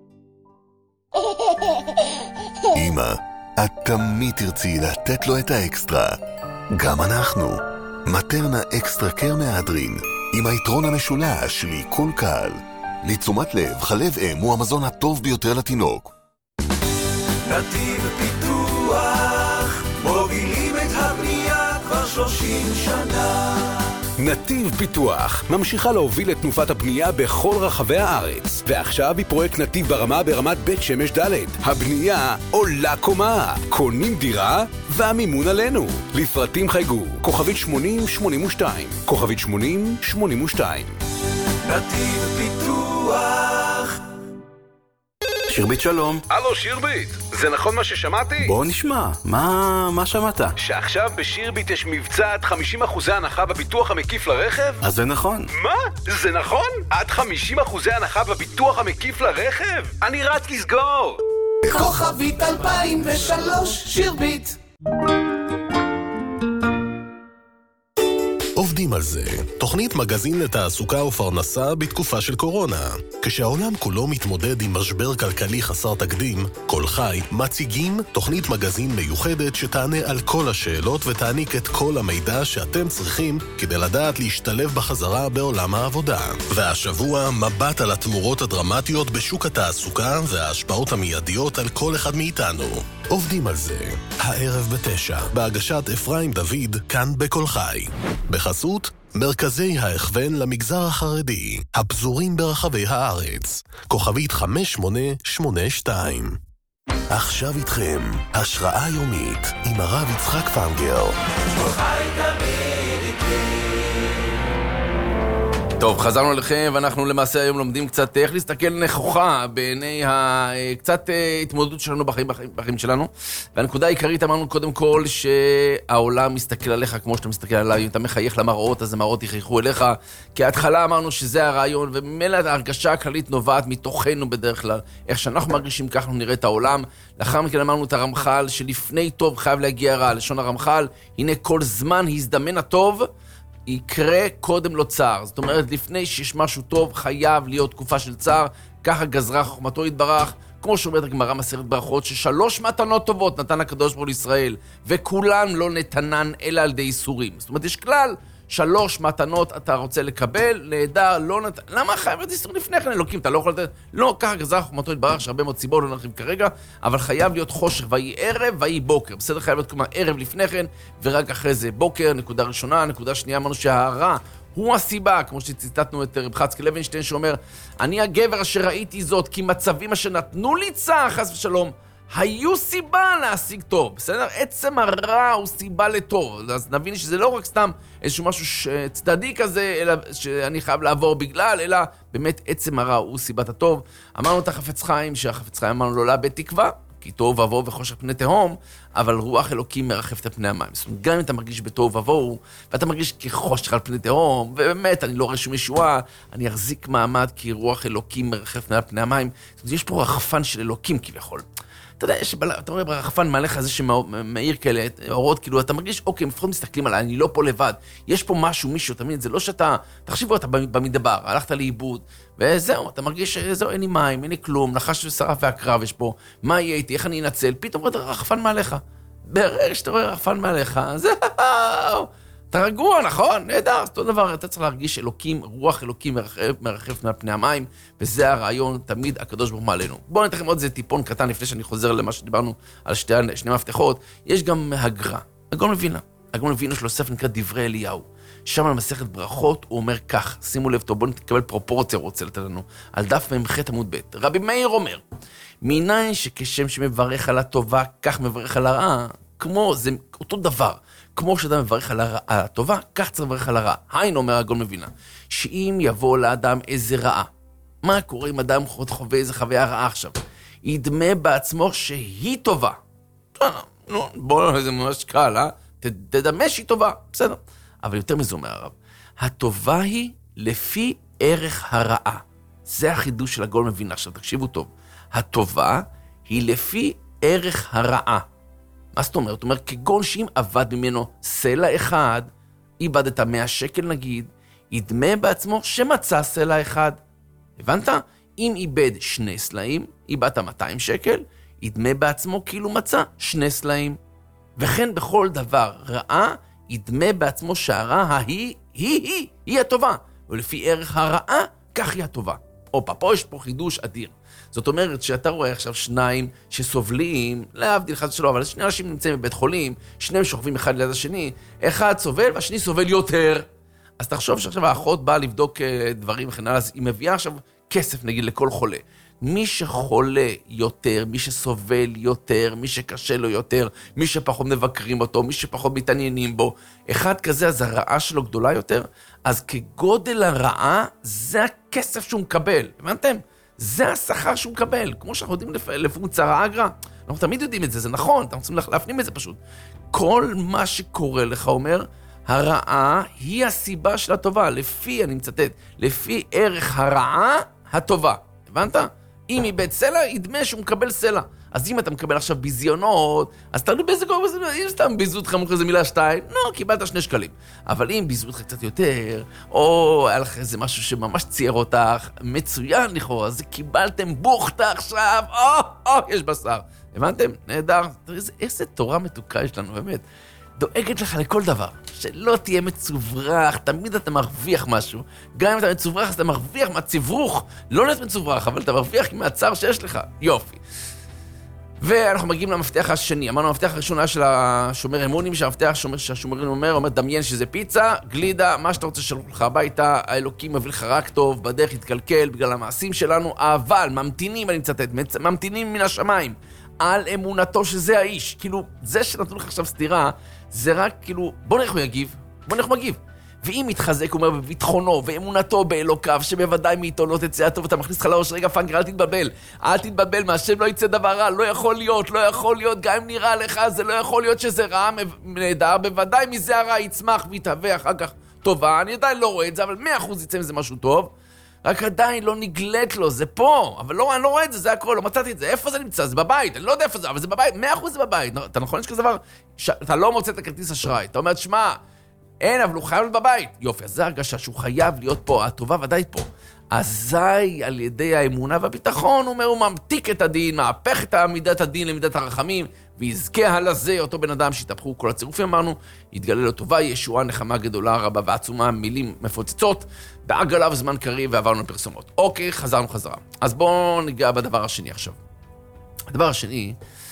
אמא, את תמיד תרצי לתת לו את האקסטרה. גם אנחנו. מטרנה אקסטרה קר מהדרין, עם היתרון המשולש מכל קל. לתשומת לב, חלב אם הוא המזון הטוב ביותר לתינוק. נתיב פיתוח, מובילים את הבנייה כבר 30 שנה. נתיב פיתוח ממשיכה להוביל את תנופת הבנייה בכל רחבי הארץ, ועכשיו היא פרויקט נתיב ברמה ברמת בית שמש ד'. הבנייה עולה קומה, קונים דירה והמימון עלינו. לפרטים חייגו כוכבית 8082 כוכבית 8082. נתיב פיתוח. שירבית שלום. הלו שירבית, זה נכון מה ששמעתי? בוא נשמע, מה שמעת? שעכשיו בשירבית יש מבצע עד 50% הנחה בביטוח המקיף לרכב? אז זה נכון. מה? זה נכון? עד 50% הנחה בביטוח המקיף לרכב? אני רץ לסגור! כוכבית 2003 שירבית. עובדים על זה. תוכנית מגזין לתעסוקה ופרנסה בתקופה של קורונה. כשהעולם כולו מתמודד עם משבר כלכלי חסר תקדים, כל חי מציגים תוכנית מגזין מיוחדת שתענה על כל השאלות ותעניק את כל המידע שאתם צריכים כדי לדעת להשתלב בחזרה בעולם העבודה. והשבוע מבט על התמורות הדרמטיות בשוק התעסוקה וההשפעות המיידיות על כל אחד מאיתנו. עובדים על זה. הערב ב9, בהגשת אפרים דוד, כאן בכל חי. בחסות מרכזי ההכוון למגזר החרדי, הפזורים ברחבי הארץ. כוכבית 5882. עכשיו איתכם, השראה יומית עם הרב יצחק פנגר. טוב, חזרנו לכם, ואנחנו למעשה היום לומדים קצת איך להסתכל נכוחה בעיני קצת התמודדות שלנו בחיים שלנו. והנקודה העיקרית אמרנו קודם כל שהעולם מסתכל עליך כמו שאתה מסתכל עליי. אם אתה מחייך למראות, אז המראות יחייכו אליך. כי ההתחלה אמרנו שזה הרעיון, וממילא ההרגשה הכללית נובעת מתוכנו בדרך כלל. איך שאנחנו מרגישים כך, אנחנו נראה את העולם. לאחר מכן אמרנו את הרמח"ל, שלפני טוב חייב להגיע רע. לשון הרמח"ל, הנה כל זמן הזדמן הטוב, יקרה קודם לו צער. זאת אומרת, לפני שיש משהו טוב, חייב להיות תקופה של צער. ככה גזרה חוכמתו יתברך. כמו שאומרת הגמרא מסכת ברכות, ש3 מתנות טובות נתן הקדוש ברוך הוא לישראל, וכולן לא נתנן אלא על ידי איסורים. זאת אומרת, יש כלל, 3 מתנות אתה רוצה לקבל, נהדר, לא נתן... למה חייב להיות איסור לפני כן, אלוקים? אתה לא יכול לתת... לא, ככה גזרה חוכמתו יתברך, שהרבה מאוד סיבות לא נרחיב כרגע, אבל חייב להיות חושך, ויהי ערב, ויהי בוקר. בסדר, חייב להיות כמה ערב לפני כן, ורק אחרי זה בוקר, נקודה ראשונה. נקודה שנייה, אמרנו שההרע הוא הסיבה, כמו שציטטנו את רב חצקי לוינשטיין, שאומר, אני הגבר אשר ראיתי זאת, כי מצבים אשר נתנו לי צער, חס ושלום, היו סיבה להשיג טוב, בסדר? עצם הרע הוא סיבה לטוב. אז נבין שזה לא רק סתם איזשהו משהו צדדי כזה, אלא שאני חייב לעבור בגלל, אלא באמת עצם הרע הוא סיבת הטוב. אמרנו את החפץ חיים, שהחפץ חיים אמרנו לא לאבד תקווה, כי טוב ובוהו וחושך פני תהום, אבל רוח אלוקים מרחפת על פני המים. זאת אומרת, גם אם אתה מרגיש בטוב ובוהו, ואתה מרגיש כחושך על פני תהום, ובאמת, אני לא רואה שום ישועה, אני אחזיק מעמד כי רוח אלוקים מרחפת על פני המים. זאת אומרת, יש פה רחפן של אלוקים כביכול. אתה יודע, אתה רואה ברחפן מעליך זה שמאיר כאלה, אורות, כאילו, אתה מרגיש, אוקיי, לפחות מסתכלים עליי, אני לא פה לבד. יש פה משהו, מישהו, אתה מבין? זה לא שאתה, תחשיבו, אתה במדבר, הלכת לאיבוד, וזהו, אתה מרגיש, זהו, אין לי מים, אין לי כלום, נחש ושרף והקרב יש פה, מה יהיה איתי, איך אני אנצל? פתאום רואה את הרחפן מעליך. ברגע שאתה רואה רחפן מעליך, זהו, אתה רגוע, נכון? נהדר, אותו דבר, אתה צריך להרגיש אלוקים, רוח אלוקים מרחף מעל פני המים, וזה הרעיון, תמיד הקדוש ברוך הוא מעלינו. בואו ניתן לכם עוד איזה טיפון קטן לפני שאני חוזר למה שדיברנו על שני מפתחות. יש גם הגר"א, הגאון מווילנה. הגאון מווילנה יש לו ספר נקרא דברי אליהו. שם על מסכת ברכות הוא אומר כך, שימו לב טוב, בואו נתקבל פרופורציה, הוא רוצה לתת לנו, על דף ממ"ח עמוד ב'. רבי מאיר אומר, מניין שכשם שמברך על הטובה, כך מברך על הרעה, כמו, זה אותו דבר, כמו שאדם מברך על הטובה, כך צריך לברך על הרעה. היינו, אומר הגאון מווילנה, שאם יבוא לאדם איזה רעה, מה קורה אם אדם חווה איזה חוויה רעה עכשיו? ידמה בעצמו שהיא טובה. בואו, זה ממש קל, תדמה שהיא טובה, בסדר. אבל יותר מזה אומר הרב, הטובה היא לפי ערך הרעה. זה החידוש של הגאון מווילנה. עכשיו תקשיבו טוב, הטובה היא לפי ערך הרעה. מה זאת אומרת? זאת אומרת, כגון שאם עבד ממנו סלע אחד, איבדת 100 שקל נגיד, ידמה בעצמו שמצא סלע אחד. הבנת? אם איבד 2 סלעים, איבדת 200 שקל, ידמה בעצמו כאילו מצא 2 סלעים. וכן בכל דבר רעה, ידמה בעצמו שהרעה היא הטובה. ולפי ערך הרעה, כך היא הטובה. פה יש פה חידוש אדיר. זאת אומרת שאתה רואה עכשיו 2 שסובלים, להבדיל חס ושלום, אבל 2 אנשים נמצאים בבית חולים, 2 שוכבים אחד ליד השני, אחד סובל והשני סובל יותר. אז תחשוב שעכשיו האחות באה לבדוק דברים וכן הלאה, אז היא מביאה עכשיו כסף נגיד לכל חולה. מי שחולה יותר, מי שסובל יותר, מי שקשה לו יותר, מי שפחות מבקרים אותו, מי שפחות מתעניינים בו, אחד כזה, אז הרעה שלו גדולה יותר, אז כגודל הרעה, זה הכסף שהוא מקבל. הבנתם? זה השכר שהוא מקבל. כמו שאנחנו יודעים לפונקציה רעה אגרה. אנחנו תמיד יודעים את זה, זה נכון, אנחנו צריכים להפנים את זה פשוט. כל מה שקורה לך אומר, הרעה היא הסיבה של הטובה, לפי, אני מצטט, לפי ערך הרעה, הטובה. הבנת? אם איבד סלע, ידמה שהוא מקבל סלע. אז אם אתה מקבל עכשיו ביזיונות, אז תראו באיזה גורם, אם סתם ביזו אותך מוכר איזה מילה 2, קיבלת 2 שקלים. אבל אם ביזו אותך קצת יותר, או היה לך איזה משהו שממש צייר אותך, מצוין לכאורה, אז קיבלתם בוכתה עכשיו, יש בשר. הבנתם? נהדר. איזה תורה מתוקה יש לנו, באמת. דואגת לך לכל דבר, שלא תהיה מצוברח, תמיד אתה מרוויח משהו. גם אם אתה מצוברח, אז אתה מרוויח מהצברוך, לא להיות מצוברח, אבל אתה מרוויח מהצער שיש לך. יופי. ואנחנו מגיעים למפתח השני. אמרנו, המפתח הראשון היה של השומר אמונים, שהמפתח שהשומרים אומר, דמיין שזה פיצה, גלידה, מה שאתה רוצה שלוח לך הביתה, האלוקים מביא לך רק טוב, בדרך יתקלקל בגלל המעשים שלנו, אבל ממתינים, אני מצטט, ממתינים מן השמיים. על אמונתו שזה האיש. כאילו, זה שנתנו לך עכשיו סתירה, זה רק כאילו, בוא נראה איך הוא יגיב. ואם מתחזק, הוא אומר, בביטחונו ואמונתו באלוקיו, שבוודאי מאיתו לא תצא הטוב, אתה מכניס לך לאוש, רגע פנקר, אל תתבלבל, מהשם לא יצא דבר רע, לא יכול להיות, גם אם נראה לך, זה לא יכול להיות שזה רע, נהדר, בוודאי מזה הרע יצמח ויתהווה אחר כך טובה, אני עדיין לא רואה את זה, אבל 100% יצא מזה משהו טוב, רק עדיין לא נגלת לו, זה פה, אבל לא, אני לא רואה את זה, זה הכל, לא מצאתי את זה, איפה זה נמצא? זה בבית, אני לא יודע איפה זה, אבל זה בבית, 100% זה בבית, אתה נכון יש כזה דבר? אתה לא מוצא את הכרטיס אשראי, אתה אומר, שמע, אין, אבל הוא חייב להיות בבית. יופי, אז זה הרגשה שהוא חייב להיות פה, הטובה ודאי פה. אזי על ידי האמונה והביטחון, הוא ממתיק את הדין, מהפך את מידת הדין למידת הרחמים, ויזכה הלזה אותו בן אדם שהתהפכו כל הצירופים, אמרנו, יתגלה לו טובה, ישועה, נחמה גדולה, רבה ועצומה, מילים מפוצצות, דאג עליו זמן קריב ועברנו לפרסומות. אוקיי, חזרנו חזרה. אז בואו ניגע בדבר השני עכשיו. הדבר השני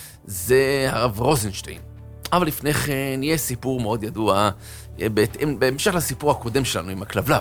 זה הרב רוזנשטיין. אבל לפני כן יהיה סיפור מאוד ידוע, בהמשך לסיפור הקודם שלנו עם הכלבלב.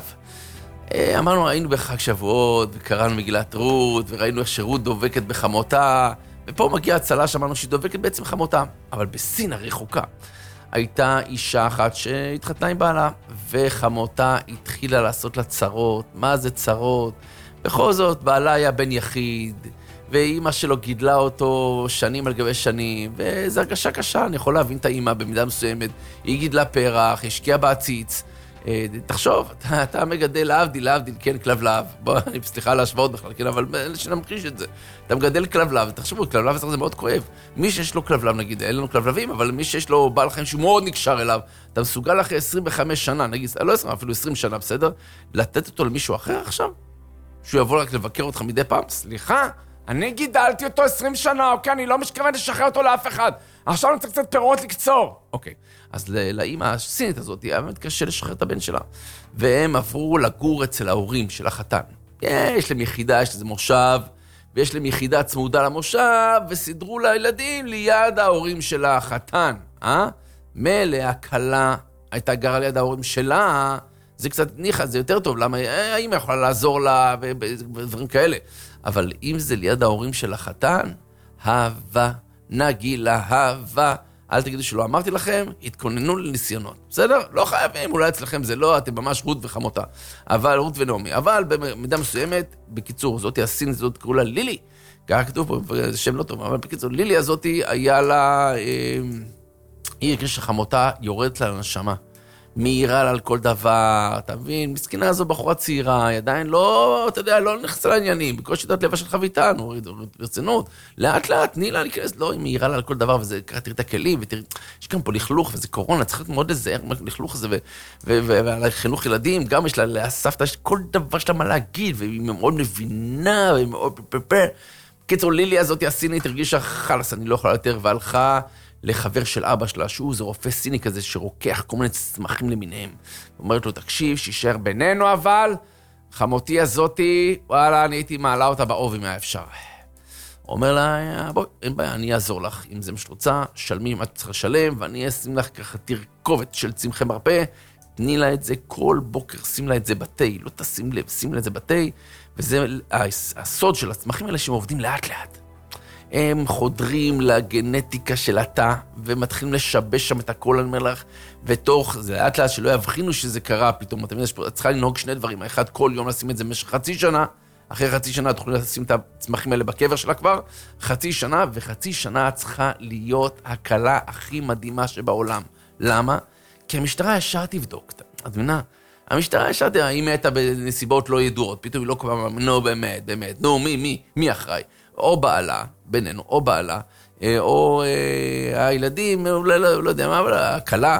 אמרנו, היינו בחג שבועות, וקראנו מגילת רות, וראינו איך שרות דובקת בחמותה, ופה מגיעה הצלה שאמרנו שהיא דובקת בעצם חמותה, אבל בסין הרחוקה. הייתה אישה אחת שהתחתנה עם בעלה, וחמותה התחילה לעשות לה צרות. מה זה צרות? בכל זאת, בעלה היה בן יחיד, ואימא שלו גידלה אותו שנים על גבי שנים, וזו הרגשה קשה, אני יכול להבין את האימא במידה מסוימת. היא גידלה פרח, השקיעה בעציץ. תחשוב, אתה מגדל להבדיל, כן, כלבלב. בוא, אני סליחה להשוואות בכלל, כן, אבל שנמחיש את זה. אתה מגדל כלבלב, תחשבו, כלבלב זה מאוד כואב. מי שיש לו כלבלב, נגיד, אין לנו כלבלבים, אבל מי שיש לו בעל חיים שהוא מאוד נקשר אליו, אתה מסוגל אחרי 25 שנה, נגיד, לא 20, אפילו 20 שנה, בסדר? לתת אותו למישהו אחר עכשיו? שהוא יבוא רק לבקר אותך מדי פעם? סליחה, אני גידלתי אותו 20 שנה, אוקיי? אני לא מתכוון לשחרר אותו לאף אחד. עכשיו אני צריך קצת פירות לקצור. אוקיי, אז לאמא הסינית הזאת, היה באמת קשה לשחרר את הבן שלה. והם עברו לגור אצל ההורים של החתן. יש להם יחידה, יש לזה מושב, ויש להם יחידה צמודה למושב, וסידרו לילדים ליד ההורים של החתן. מלא, הקלה הייתה גרה ליד ההורים שלה, זה קצת ניחה, זה יותר טוב, למה האמא יכולה לעזור לה ודברים כאלה. אבל אם זה ליד ההורים של החתן, הווה, נגילה, הווה, אל תגידו שלא אמרתי לכם, התכוננו לניסיונות. בסדר? לא חייבים, אולי אצלכם זה לא, אתם ממש רות וחמותה. אבל רות ונעמי. אבל במידה מסוימת, בקיצור, זאתי הסינית, זאת קראו לה לילי. ככה כתוב פה, זה שם לא טוב, אבל בקיצור, לילי הזאתי היה לה, היא הרגישה שחמותה יורדת לה לנשמה. מהירה לה על כל דבר, אתה מבין? מסכנה הזו בחורה צעירה, היא עדיין לא, אתה יודע, לא נכנסה לעניינים, בקושי יודעת לבשל חביתה, נו, ברצינות. לאט לאט, תני לה להיכנס, לא, היא מהירה לה על כל דבר, וזה, תראי את הכלים, ותראי, יש כאן פה לכלוך, וזה קורונה, צריך להיות מאוד לזהר, לכלוך הזה, ועל חינוך ילדים, גם יש לה, לסבתא, כל דבר שלה מה להגיד, והיא מאוד מבינה, והיא מאוד פפפר. קיצור, לילי הזאת, הסינית, הרגישה חלס, אני לא יכולה יותר, והלכה לחבר של אבא שלה, שהוא זה רופא סיני כזה שרוקח כל מיני צמחים למיניהם. אומרת לו, תקשיב, שישאר בינינו אבל, חמותי הזאתי, וואלה, אני הייתי מעלה אותה באובי מהאפשר. אומר לה, בואי, אין בעיה, אני אעזור לך. אם זה מה שאת רוצה, שלמי מה צריך לשלם, ואני אשים לך ככה תרכובת של צמחי מרפא, תני לה את זה כל בוקר, שים לה את זה בתי, לא תשים לב, שים לה את זה בתי, וזה הסוד של הצמחים האלה שהם עובדים לאט לאט. הם חודרים לגנטיקה של התא, ומתחילים לשבש שם את הכל, אני אומר לך, ותוך, זה לאט לאט שלא יבחינו שזה קרה פתאום, אתה מבין, צריכה לנהוג שני דברים, האחד כל יום לשים את זה במשך חצי שנה, אחרי חצי שנה תוכלו לשים את הצמחים האלה בקבר שלה כבר, חצי שנה, וחצי שנה צריכה להיות הקלה הכי מדהימה שבעולם. למה? כי המשטרה ישר תבדוק, את מבינה? המשטרה ישר תראה, היא מתה בנסיבות לא ידועות, פתאום היא לא קובעה, נו באמת, נו מי אחראי? או בעלה, בינינו, או בעלה, או הילדים, לא יודע מה, אבל הקלה,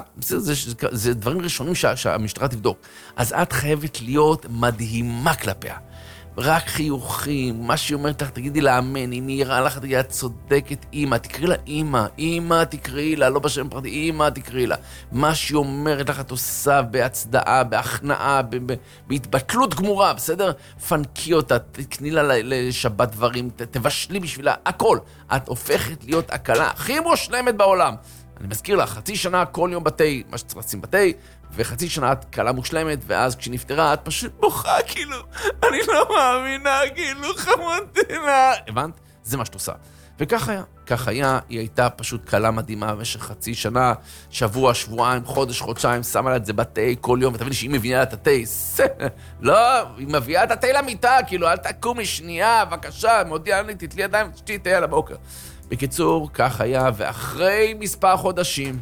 זה דברים ראשונים שהמשטרה תבדוק. אז את חייבת להיות מדהימה כלפיה. רק חיוכים, מה שהיא אומרת לך, תגידי לה אמן, אם היא יראה לך, תגידי לה, צודקת אמא, תקראי לה אמא תקראי לה, לא בשם פרטי, אמא תקראי לה. מה שהיא אומרת לך, את עושה בהצדעה, בהכנעה, בהתבטלות גמורה, בסדר? פנקי אותה, תקני לה לשבת דברים, תבשלי בשבילה, הכל. את הופכת להיות הקלה הכי מושלמת בעולם. אני מזכיר לך, חצי שנה כל יום בתי, מה שצריך לשים בתי, וחצי שנה את קלה מושלמת, ואז כשנפטרה את פשוט בוכה, כאילו, אני לא מאמינה, כאילו, חמודנה. הבנת? זה מה שאת עושה. וכך היה, כך היה, היא הייתה פשוט קלה מדהימה במשך חצי שנה, שבוע, שבועיים, חודש, חודשיים, שמה לה את זה בתי כל יום, ותבין שהיא מביאה לה את התי, לא, היא מביאה את התי למיטה, כאילו, אל תקומי שנייה, בבקשה, מודיעה לי, תתלי ידיים, תשתי תה על הבוקר. בקיצור, כך היה, ואחרי מספר חודשים,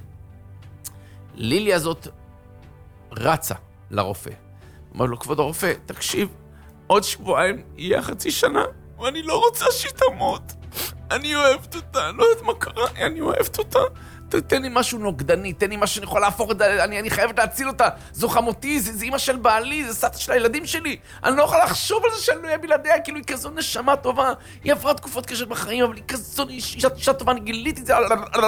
לילי הזאת רצה לרופא. אמר לו, כבוד הרופא, תקשיב, עוד שבועיים יהיה חצי שנה, ואני לא רוצה שהיא תמות. אני אוהבת אותה, לא יודעת מה קרה, אני אוהבת אותה. תן לי משהו נוגדני, תן לי משהו שאני יכול להפוך את זה, אני חייבת להציל אותה. זו חמותי, זה אמא של בעלי, זה סבתא של הילדים שלי. אני לא יכולה לחשוב על זה שאני לא אהיה בלעדיה, כאילו היא כזו נשמה טובה. היא עברה תקופות קשות בחיים, אבל היא כזו אישה טובה, אני גיליתי את זה.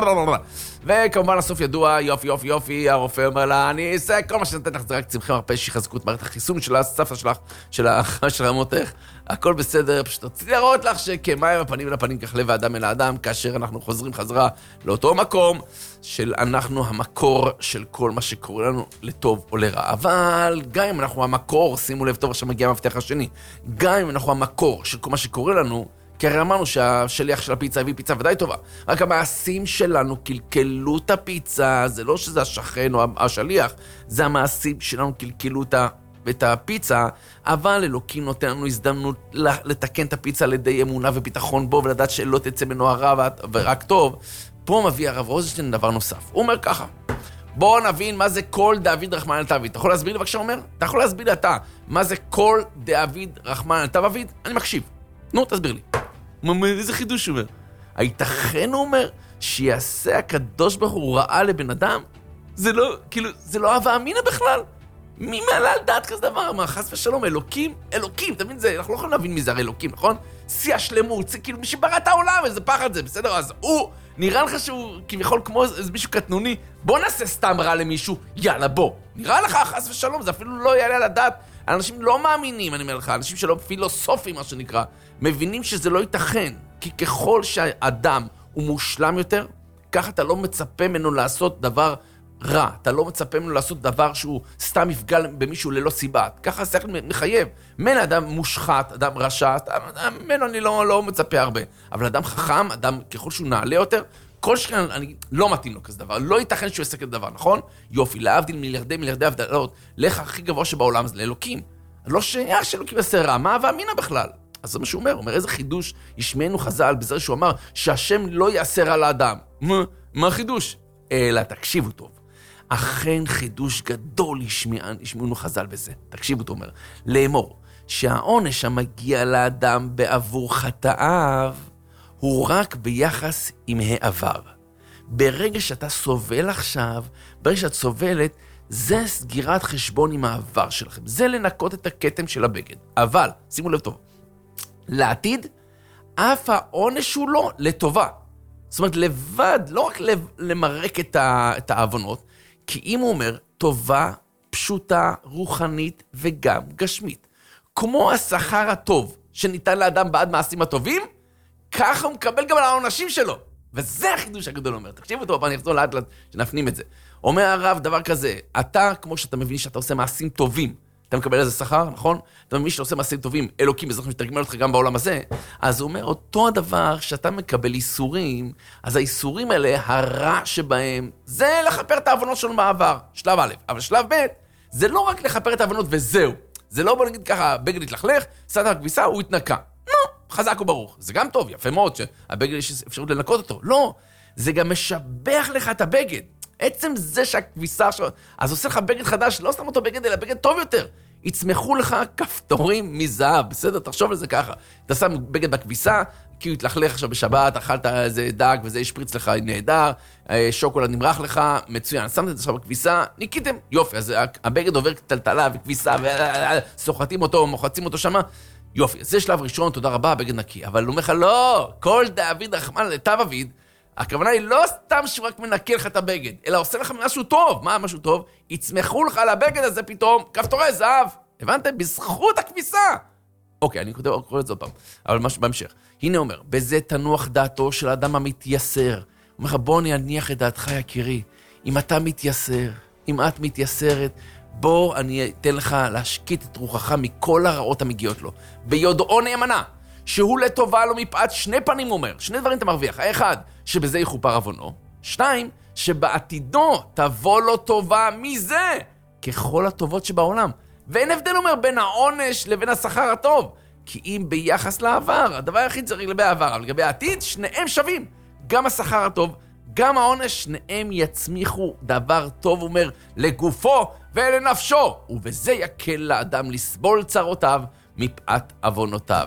וכמובן הסוף ידוע, יופי, הרופא אומר לה, אני אעשה כל מה שנתן לך, זה רק צמחי מרפא שיחזקו את מערכת החיסון של הסבתא שלך, של המותך. הכל בסדר, פשוט רציתי להראות לך שכמים הפנים לפנים כך לב האדם אל האדם, כאשר אנחנו חוזרים חזרה לאותו מקום של אנחנו המקור של כל מה שקורה לנו לטוב או לרע. אבל גם אם אנחנו המקור, שימו לב טוב, עכשיו מגיע המפתח השני, גם אם אנחנו המקור של כל מה שקורה לנו, כי הרי אמרנו שהשליח של הפיצה הביא פיצה ודאי טובה, רק המעשים שלנו קלקלו את הפיצה, זה לא שזה השכן או השליח, זה המעשים שלנו קלקלו את הפיצה, אבל אלוקים נותן לנו הזדמנות לתקן את הפיצה על ידי אמונה וביטחון בו, ולדעת שלא תצא ממנו הרע ורק טוב. פה מביא הרב רוזנשטיין דבר נוסף. הוא אומר ככה, בואו נבין מה זה כל דאביד רחמן אל תעביד. אתה יכול להסביר לי בבקשה, אומר? אתה יכול להסביר לי אתה, מה זה כל דאביד רחמן אל תעביד? אני מקשיב. נו, תסביר לי. איזה חידוש הוא אומר? הייתכן הוא אומר שיעשה הקדוש ברוך הוא רעה לבן אדם? זה לא, כאילו, זה לא אהבה אמינה בכלל? מי מעלה על דעת כזה דבר? מה, חס ושלום, אלוקים, אתה מבין זה? אנחנו לא יכולים להבין מי זה הרי אלוקים, נכון? שיא השלמות, זה כאילו מי שברא את העולם, איזה פחד זה, בסדר? אז הוא, נראה לך שהוא כביכול כמו איזה מישהו קטנוני, בוא נעשה סתם רע למישהו, יאללה בוא. נראה לך, חס ושלום, זה אפילו לא יעלה על הדעת. אנשים לא מאמינים, אני אומר לך, אנשים שלא פילוסופים, מה שנקרא, מבינים שזה לא ייתכן. כי ככל שהאדם הוא מושלם יותר, ככה אתה לא מצפה ממנו לעשות דבר רע. אתה לא מצפה ממנו לעשות דבר שהוא סתם יפגע במישהו ללא סיבה. ככה השכל מחייב. מן אדם מושחת, אדם רשע, ממנו אני לא מצפה הרבה. אבל אדם חכם, אדם ככל שהוא נעלה יותר, כל שכן אני לא מתאים לו כזה דבר. לא ייתכן שהוא יעשה כזה דבר, נכון? יופי, להבדיל מיליארדי הבדלות, לך הכי גבוה שבעולם זה לאלוקים. לא שאלוקים יעשה רע, מה ואמינה בכלל? אז זה מה שהוא אומר, איזה חידוש ישמענו חז"ל בזה שהוא אמר שהשם לא יעשה רע לאדם. מה החידוש? אלא תקשיבו טוב. אכן חידוש גדול ישמענו חז"ל בזה. תקשיבו טוב, אומר, לאמור, שהעונש המגיע לאדם בעבור חטאיו, הוא רק ביחס עם העבר. ברגע שאתה סובל עכשיו, ברגע שאת סובלת, זה סגירת חשבון עם העבר שלכם. זה לנקות את הכתם של הבגד. אבל, שימו לב טוב, לעתיד, אף העונש הוא לא לטובה. זאת אומרת, לבד, לא רק למרק את העוונות, כי אם הוא אומר, טובה, פשוטה, רוחנית וגם גשמית. כמו השכר הטוב שניתן לאדם בעד מעשים הטובים, ככה הוא מקבל גם על העונשים שלו. וזה החידוש הגדול אומר. תקשיבו טוב, אני אחזור לאט שנפנים את זה. אומר הרב דבר כזה, אתה, כמו שאתה מבין שאתה עושה מעשים טובים, אתה מקבל איזה שכר, נכון? אתה מבין שאתה עושה מעשים טובים, אלוקים, בזכם שתרגמל אותך גם בעולם הזה, אז הוא אומר, אותו הדבר שאתה מקבל איסורים, אז האיסורים האלה, הרע שבהם, זה לחפר את העוונות שלנו בעבר, שלב א', אבל שלב ב', זה לא רק לחפר את העוונות וזהו. זה לא בוא נגיד ככה, בגד התלכלך, סעת הכביסה, הוא התנקה. חזק וברוך. זה גם טוב, יפה מאוד שהבגד יש אפשרות לנקות אותו. לא, זה גם משבח לך את הבגד. עצם זה שהכביסה שלו, אז עושה לך בגד חדש, לא סתם אותו בגד, אלא בגד טוב יותר. יצמחו לך כפתורים מזהב, בסדר? תחשוב על זה ככה. אתה שם בגד בכביסה, כי הוא התלכלך עכשיו בשבת, אכלת איזה דג וזה ישפריץ לך נהדר, שוקולד נמרח לך, מצוין. שמת את זה עכשיו בכביסה, ניקיתם, יופי. אז הבגד עובר טלטלה וכביסה, וסוחטים אותו, מוחצים אותו שמה. יופי, זה שלב ראשון, תודה רבה, הבגד נקי. אבל הוא אומר לך, לא, כל דוד רחמן לטב אביד, הכוונה היא לא סתם שהוא רק מנקה לך את הבגד, אלא עושה לך משהו טוב. מה משהו טוב? יצמחו לך לבגד הזה פתאום כפתורי זהב. הבנתם? בזכות הכביסה. אוקיי, אני קורא את זה עוד פעם, אבל משהו בהמשך. הנה אומר, בזה תנוח דעתו של האדם המתייסר. הוא אומר לך, בוא נניח את דעתך יקירי. אם אתה מתייסר, אם את מתייסרת, בוא אני אתן לך להשקיט את רוחך מכל הרעות המגיעות לו. ביודעו נאמנה, שהוא לטובה לו מפאת שני פנים, הוא אומר. שני דברים אתה מרוויח. האחד, שבזה יכופר עוונו. 2, שבעתידו תבוא לו טובה מזה, ככל הטובות שבעולם. ואין הבדל, אומר, בין העונש לבין השכר הטוב. כי אם ביחס לעבר, הדבר היחיד זה לגבי העבר, אבל לגבי העתיד, שניהם שווים. גם השכר הטוב, גם העונש, שניהם יצמיחו דבר טוב, אומר, לגופו ולנפשו. ובזה יקל לאדם לסבול צרותיו מפאת עוונותיו.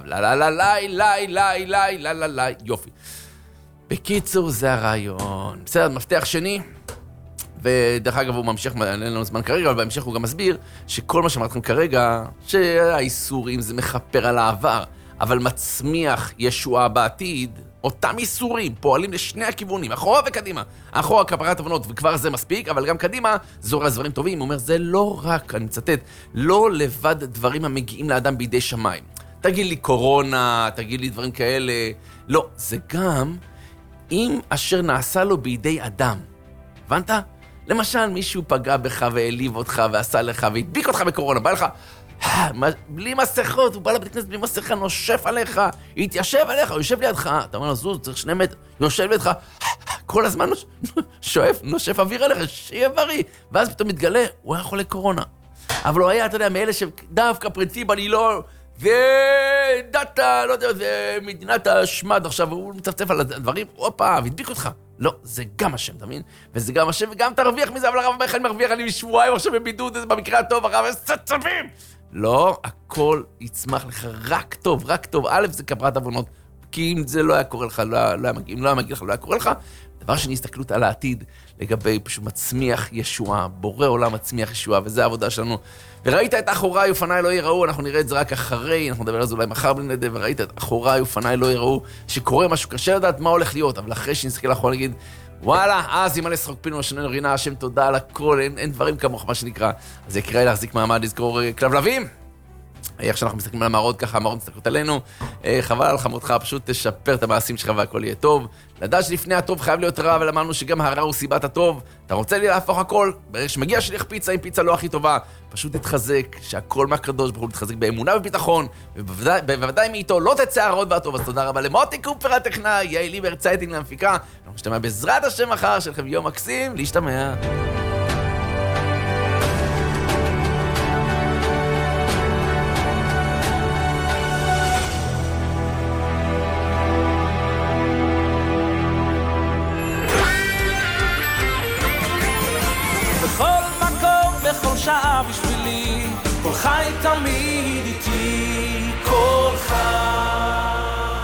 יופי. בקיצור, זה הרעיון. בסדר, מפתח שני, ודרך אגב הוא ממשיך, אין לנו זמן כרגע, אבל בהמשך הוא גם מסביר שכל מה שאמרתם כרגע, שהאיסורים זה מחפר על העבר, אבל מצמיח ישועה בעתיד, אותם איסורים פועלים לשני הכיוונים, אחורה וקדימה. אחורה כפרת עוונות, וכבר זה מספיק, אבל גם קדימה זורע דברים טובים. הוא אומר, זה לא רק, אני מצטט, לא לבד דברים המגיעים לאדם בידי שמיים. תגיד לי קורונה, תגיד לי דברים כאלה. לא, זה גם אם אשר נעשה לו בידי אדם. הבנת? למשל, מישהו פגע בך והעליב אותך ועשה לך והדביק אותך בקורונה, בא לך בלי מסכות, הוא בא לבית כנסת בלי מסכה, נושף עליך, התיישב עליך, הוא יושב לידך, אתה אומר לו, זוז, צריך 2 מטר, יושב לידך, כל הזמן נושף אוויר עליך, שיהיה בריא, ואז פתאום מתגלה, הוא היה חולה קורונה. אבל הוא היה, אתה יודע, מאלה שדווקא פרינציפ, אני לא, זה דאטה, לא יודע, זה מדינת השמד עכשיו, הוא מצפצף על הדברים, הופה, והדביק אותך. לא, זה גם השם, אתה מבין? וזה גם השם, וגם תרוויח מזה, אבל הרב אומר, אני מרוויח, אני שבועיים עכשיו בבידוד, זה במקרה הטוב, הרב, איזה צצבים! לא, הכל יצמח לך רק טוב, רק טוב. א', זה כפרת עוונות, כי אם זה לא היה קורה לך, אם לא היה מגיע לך, לא היה קורה לך. דבר שני, הסתכלות על העתיד, לגבי פשוט מצמיח ישועה, בורא עולם מצמיח ישועה, וזה העבודה שלנו. וראית את אחוריי ופניי לא יראו, אנחנו נראה את זה רק אחרי, אנחנו נדבר על זה אולי מחר בלי נדע, וראית את אחוריי ופניי לא יראו, שקורה משהו קשה לדעת מה הולך להיות, אבל אחרי שנסתכל אחורה נגיד, וואלה, אז אם עלי שחוק פינו השננו רינה, השם תודה על הכל, אין דברים כמוך, מה שנקרא. אז יקרה להחזיק מעמד, לזכור כלב לבים. איך שאנחנו מסתכלים על המראות ככה, המראות מסתכלות עלינו, חבל על חמותך, פשוט תשפר את המעשים שלך והכל יהיה טוב. לדעת שלפני הטוב חייב להיות רע, אבל אמרנו שגם הרע הוא סיבת הטוב. אתה רוצה לי להפוך הכל? ברגע שמגיע שליח פיצה עם פיצה לא הכי טובה, פשוט תתחזק, שהכל מהקדוש ברוך הוא תתחזק באמונה וביטחון, ובוודאי מאיתו לא תצא הרעות והטוב. אז תודה רבה למוטי קופר הטכנאי, יעל ליבר צייטינג להמפיקה. אנחנו נשתמע בעזרת השם מחר, שלכם יום מקסים, להשתמע. שעה בשבילי, כל חי תמיד איתי, כל חי.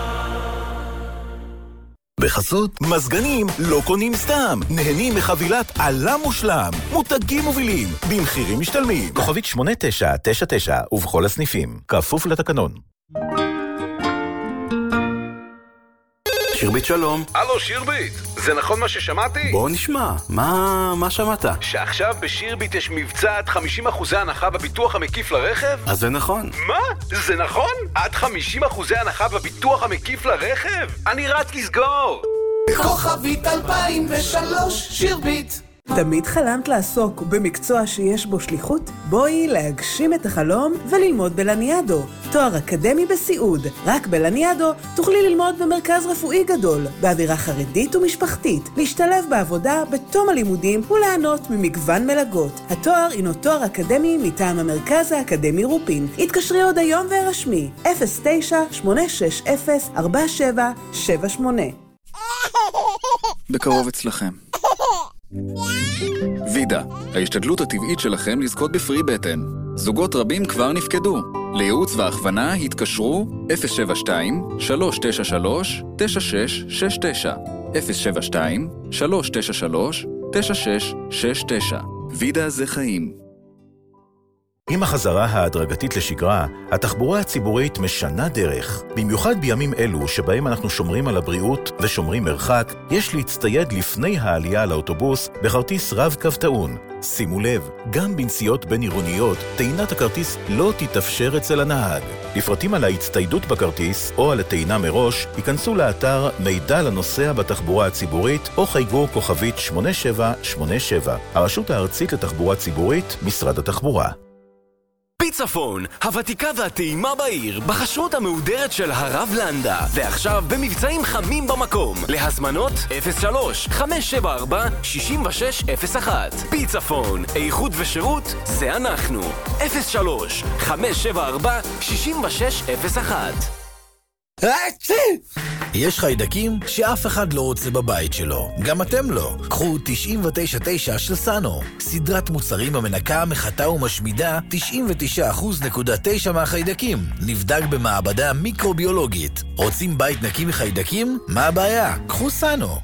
בחסות מזגנים לא קונים סתם, נהנים מחבילת עלה מושלם, מותגים מובילים, במחירים משתלמים. כוכבית 8999 ובכל הסניפים, כפוף לתקנון. שירבית שלום. הלו שירבית, זה נכון מה ששמעתי? בוא נשמע, מה שמעת? שעכשיו בשירבית יש מבצע עד 50% הנחה בביטוח המקיף לרכב? אז זה נכון. מה? זה נכון? עד 50% הנחה בביטוח המקיף לרכב? אני רץ לסגור! כוכבית 2003 שירבית. תמיד חלמת לעסוק במקצוע שיש בו שליחות? בואי להגשים את החלום וללמוד בלניאדו. תואר אקדמי בסיעוד. רק בלניאדו תוכלי ללמוד במרכז רפואי גדול, באווירה חרדית ומשפחתית, להשתלב בעבודה בתום הלימודים ולענות ממגוון מלגות. התואר הינו תואר אקדמי מטעם המרכז האקדמי רופין. התקשרי עוד היום והרשמי 09-860-4778. בקרוב אצלכם. וידה, ההשתדלות הטבעית שלכם לזכות בפרי בטן. זוגות רבים כבר נפקדו. לייעוץ והכוונה התקשרו 072-393-9669 072-393-9669. וידה זה חיים. עם החזרה ההדרגתית לשגרה, התחבורה הציבורית משנה דרך. במיוחד בימים אלו שבהם אנחנו שומרים על הבריאות ושומרים מרחק, יש להצטייד לפני העלייה לאוטובוס בכרטיס רב-קו טעון. שימו לב, גם בנסיעות בין עירוניות, טעינת הכרטיס לא תתאפשר אצל הנהג. לפרטים על ההצטיידות בכרטיס או על הטעינה מראש, ייכנסו לאתר מידע לנוסע בתחבורה הציבורית או חייגו כוכבית 8787. הרשות הארצית לתחבורה ציבורית, משרד התחבורה. פיצפון, הוותיקה והטעימה בעיר, בחשרות המהודרת של הרב לנדה. ועכשיו במבצעים חמים במקום. להזמנות 03-574-6601. פיצפון, איכות ושירות, זה אנחנו. 03-574-6601. יש חיידקים שאף אחד לא רוצה בבית שלו. גם אתם לא. קחו 99.9 של סאנו. סדרת מוצרים המנקה, מחתה ומשמידה 99.9% מהחיידקים. נבדק במעבדה מיקרוביולוגית. רוצים בית נקי מחיידקים? מה הבעיה? קחו סאנו.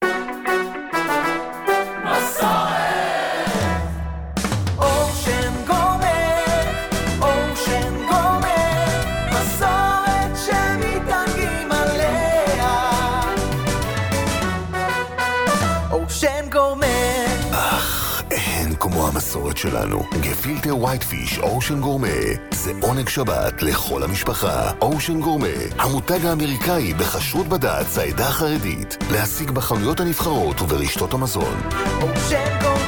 כמו המסורת שלנו, גפילטר ווייט פיש אושן גורמה זה עונג שבת לכל המשפחה. אושן גורמה, המותג האמריקאי בכשרות בד"ץ העדה החרדית, להשיג בחנויות הנבחרות וברשתות המזון. אושן גורמה.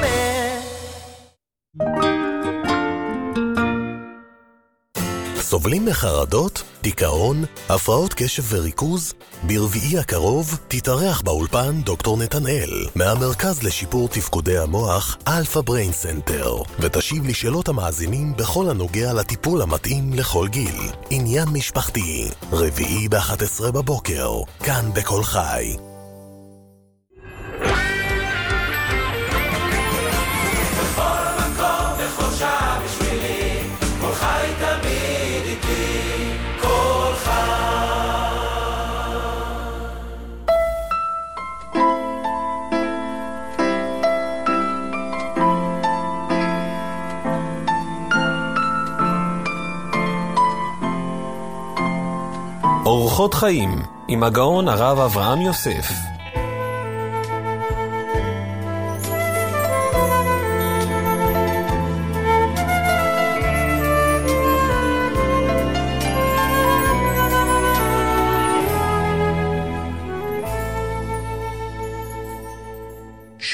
סובלים מחרדות, דיכאון, הפרעות קשב וריכוז? ברביעי הקרוב תתארח באולפן דוקטור נתנאל מהמרכז לשיפור תפקודי המוח אלפא בריין סנטר, ותשיב לשאלות המאזינים בכל הנוגע לטיפול המתאים לכל גיל. עניין משפחתי, רביעי ב-11 בבוקר, כאן בכל חי. אורחות חיים עם הגאון הרב אברהם יוסף.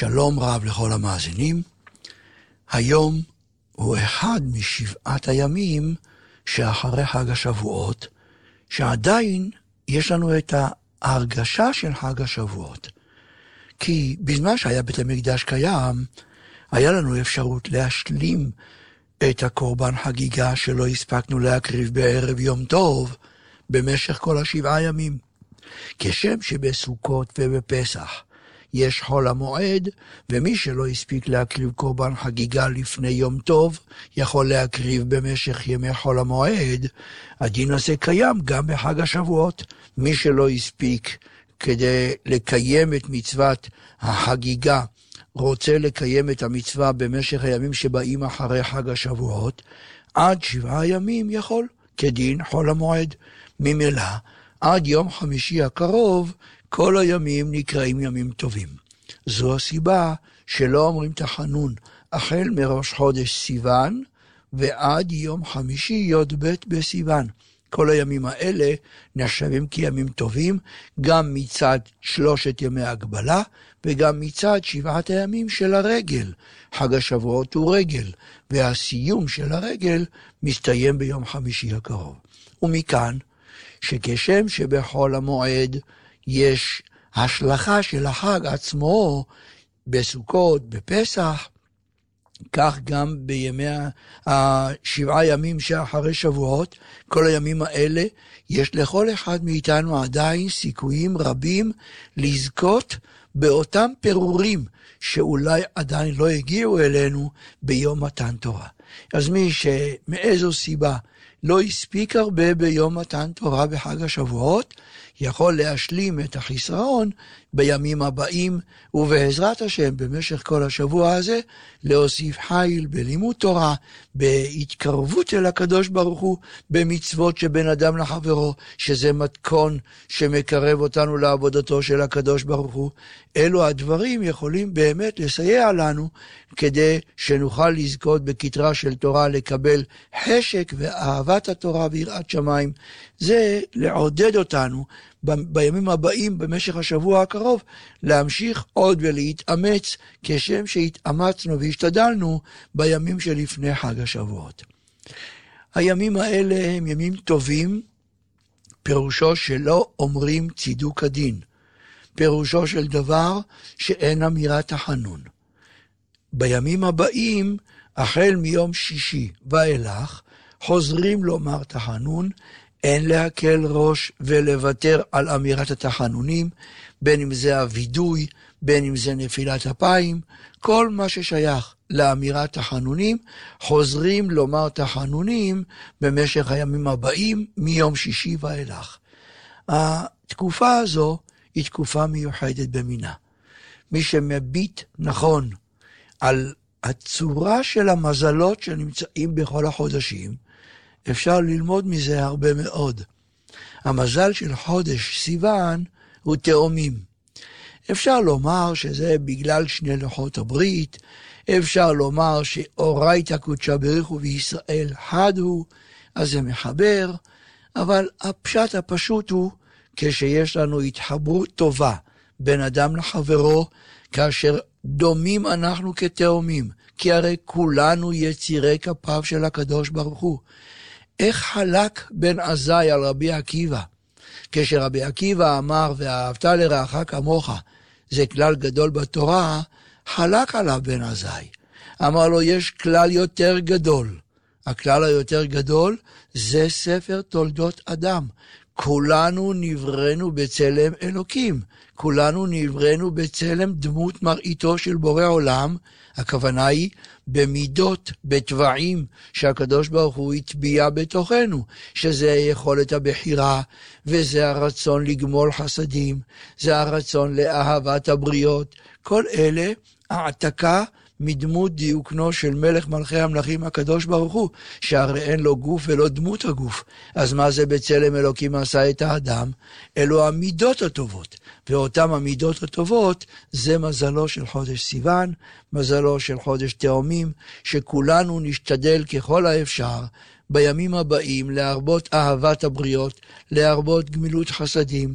שלום רב לכל המאזינים. היום הוא אחד משבעת הימים שאחרי חג השבועות, שעדיין יש לנו את ההרגשה של חג השבועות. כי בזמן שהיה בית המקדש קיים, היה לנו אפשרות להשלים את הקורבן חגיגה שלא הספקנו להקריב בערב יום טוב במשך כל 7 ימים. כשם שבסוכות ובפסח יש חול המועד, ומי שלא הספיק להקריב קורבן חגיגה לפני יום טוב, יכול להקריב במשך ימי חול המועד. הדין הזה קיים גם בחג השבועות. מי שלא הספיק כדי לקיים את מצוות החגיגה, רוצה לקיים את המצווה במשך הימים שבאים אחרי חג השבועות, עד 7 ימים יכול, כדין חול המועד. ממילא, עד יום חמישי הקרוב, כל הימים נקראים ימים טובים. זו הסיבה שלא אומרים תחנון החל מראש חודש סיוון ועד יום חמישי י"ב בסיוון. כל הימים האלה נחשבים כימים טובים, גם מצד 3 ימי הגבלה וגם מצד 7 הימים של הרגל. חג השבועות הוא רגל, והסיום של הרגל מסתיים ביום חמישי הקרוב. ומכאן שכשם שבחול המועד יש השלכה של החג עצמו בסוכות, בפסח, כך גם בימי 7 ימים שאחרי שבועות, כל הימים האלה, יש לכל אחד מאיתנו עדיין סיכויים רבים לזכות באותם פירורים שאולי עדיין לא הגיעו אלינו ביום מתן תורה. אז מי שמאיזו סיבה לא הספיק הרבה ביום מתן תורה בחג השבועות, יכול להשלים את החסרון בימים הבאים, ובעזרת השם במשך כל השבוע הזה, להוסיף חיל בלימוד תורה, בהתקרבות אל הקדוש ברוך הוא, במצוות שבין אדם לחברו, שזה מתכון שמקרב אותנו לעבודתו של הקדוש ברוך הוא. אלו הדברים יכולים באמת לסייע לנו, כדי שנוכל לזכות בכתרה של תורה, לקבל חשק ואהבת התורה ויראת שמיים. זה לעודד אותנו בימים הבאים, במשך השבוע הקרוב, להמשיך עוד ולהתאמץ, כשם שהתאמצנו והשתדלנו בימים שלפני חג השבועות. הימים האלה הם ימים טובים, פירושו שלא אומרים צידוק הדין, פירושו של דבר שאין אמירת תחנון. בימים הבאים, החל מיום שישי ואילך, חוזרים לומר תחנון, אין להקל ראש ולוותר על אמירת התחנונים, בין אם זה הוידוי, בין אם זה נפילת אפיים, כל מה ששייך לאמירת תחנונים, חוזרים לומר תחנונים במשך הימים הבאים, מיום שישי ואילך. התקופה הזו היא תקופה מיוחדת במינה. מי שמביט נכון על הצורה של המזלות שנמצאים בכל החודשים, אפשר ללמוד מזה הרבה מאוד. המזל של חודש סיוון הוא תאומים. אפשר לומר שזה בגלל 2 לוחות הברית, אפשר לומר שאורייתא קודשא בריך ובישראל חד הוא, אז זה מחבר, אבל הפשט הפשוט הוא, כשיש לנו התחברות טובה בין אדם לחברו, כאשר דומים אנחנו כתאומים, כי הרי כולנו יצירי כפיו של הקדוש ברוך הוא. איך חלק בן עזאי על רבי עקיבא? כשרבי עקיבא אמר, ואהבת לרעך כמוך, זה כלל גדול בתורה, חלק עליו בן עזאי. אמר לו, יש כלל יותר גדול. הכלל היותר גדול זה ספר תולדות אדם. כולנו נבראנו בצלם אלוקים. כולנו נבראנו בצלם דמות מראיתו של בורא עולם. הכוונה היא במידות, בטבעים שהקדוש ברוך הוא הטביע בתוכנו, שזה יכולת הבחירה, וזה הרצון לגמול חסדים, זה הרצון לאהבת הבריות. כל אלה העתקה מדמות דיוקנו של מלך מלכי המלכים הקדוש ברוך הוא, שהרי אין לו גוף ולא דמות הגוף. אז מה זה בצלם אלוקים עשה את האדם? אלו המידות הטובות, ואותם המידות הטובות זה מזלו של חודש סיוון, מזלו של חודש תאומים, שכולנו נשתדל ככל האפשר בימים הבאים להרבות אהבת הבריות, להרבות גמילות חסדים,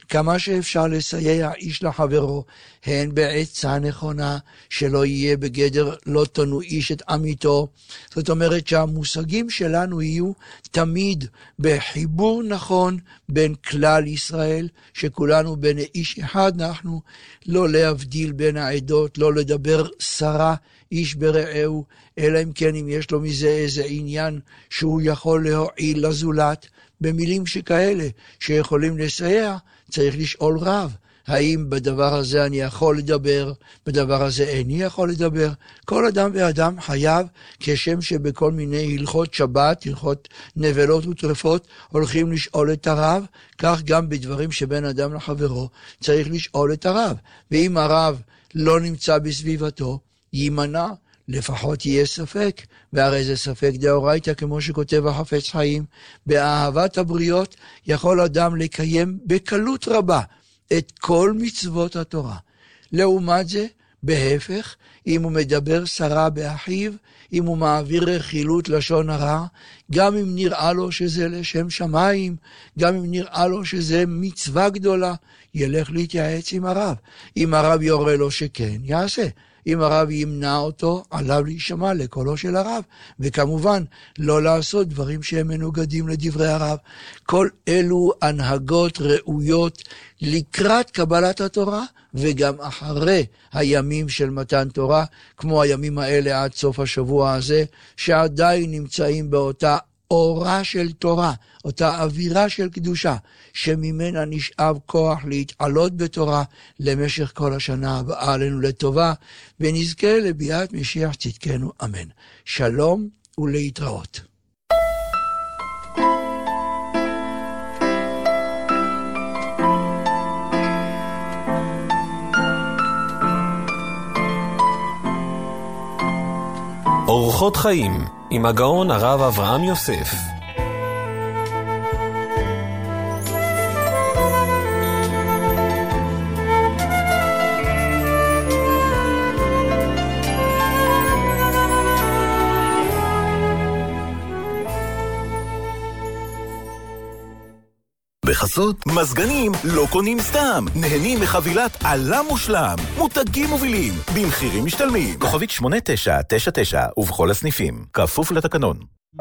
כמה שאפשר לסייע איש לחברו, הן בעצה נכונה, שלא יהיה בגדר לא תונו איש את עמיתו. זאת אומרת שהמושגים שלנו יהיו תמיד בחיבור נכון בין כלל ישראל, שכולנו בין איש אחד אנחנו, לא להבדיל בין העדות, לא לדבר שרה איש ברעהו, אלא אם כן אם יש לו מזה איזה עניין שהוא יכול להועיל לזולת. במילים שכאלה שיכולים לסייע, צריך לשאול רב, האם בדבר הזה אני יכול לדבר, בדבר הזה איני יכול לדבר. כל אדם ואדם חייב, כשם שבכל מיני הלכות שבת, הלכות נבלות וטרפות, הולכים לשאול את הרב, כך גם בדברים שבין אדם לחברו, צריך לשאול את הרב. ואם הרב לא נמצא בסביבתו, יימנע, לפחות יהיה ספק, והרי זה ספק דאורייתא, כמו שכותב החפץ חיים. באהבת הבריות יכול אדם לקיים בקלות רבה את כל מצוות התורה. לעומת זה, בהפך, אם הוא מדבר שרה באחיו, אם הוא מעביר רכילות לשון הרע, גם אם נראה לו שזה לשם שמיים, גם אם נראה לו שזה מצווה גדולה, ילך להתייעץ עם הרב. אם הרב יורה לו שכן, יעשה. אם הרב ימנע אותו, עליו להישמע לקולו של הרב, וכמובן לא לעשות דברים שהם מנוגדים לדברי הרב. כל אלו הנהגות ראויות לקראת קבלת התורה, וגם אחרי הימים של מתן תורה, כמו הימים האלה עד סוף השבוע הזה, שעדיין נמצאים באותה אורה של תורה, אותה אווירה של קדושה, שממנה נשאב כוח להתעלות בתורה למשך כל השנה הבאה עלינו לטובה, ונזכה לביאת משיח צדקנו, אמן. שלום ולהתראות. אורחות חיים עם הגאון הרב אברהם יוסף. בחסות מזגנים לא קונים סתם, נהנים מחבילת עלה מושלם, מותגים מובילים במחירים משתלמים. כוכבית 8999 ובכל הסניפים, כפוף לתקנון.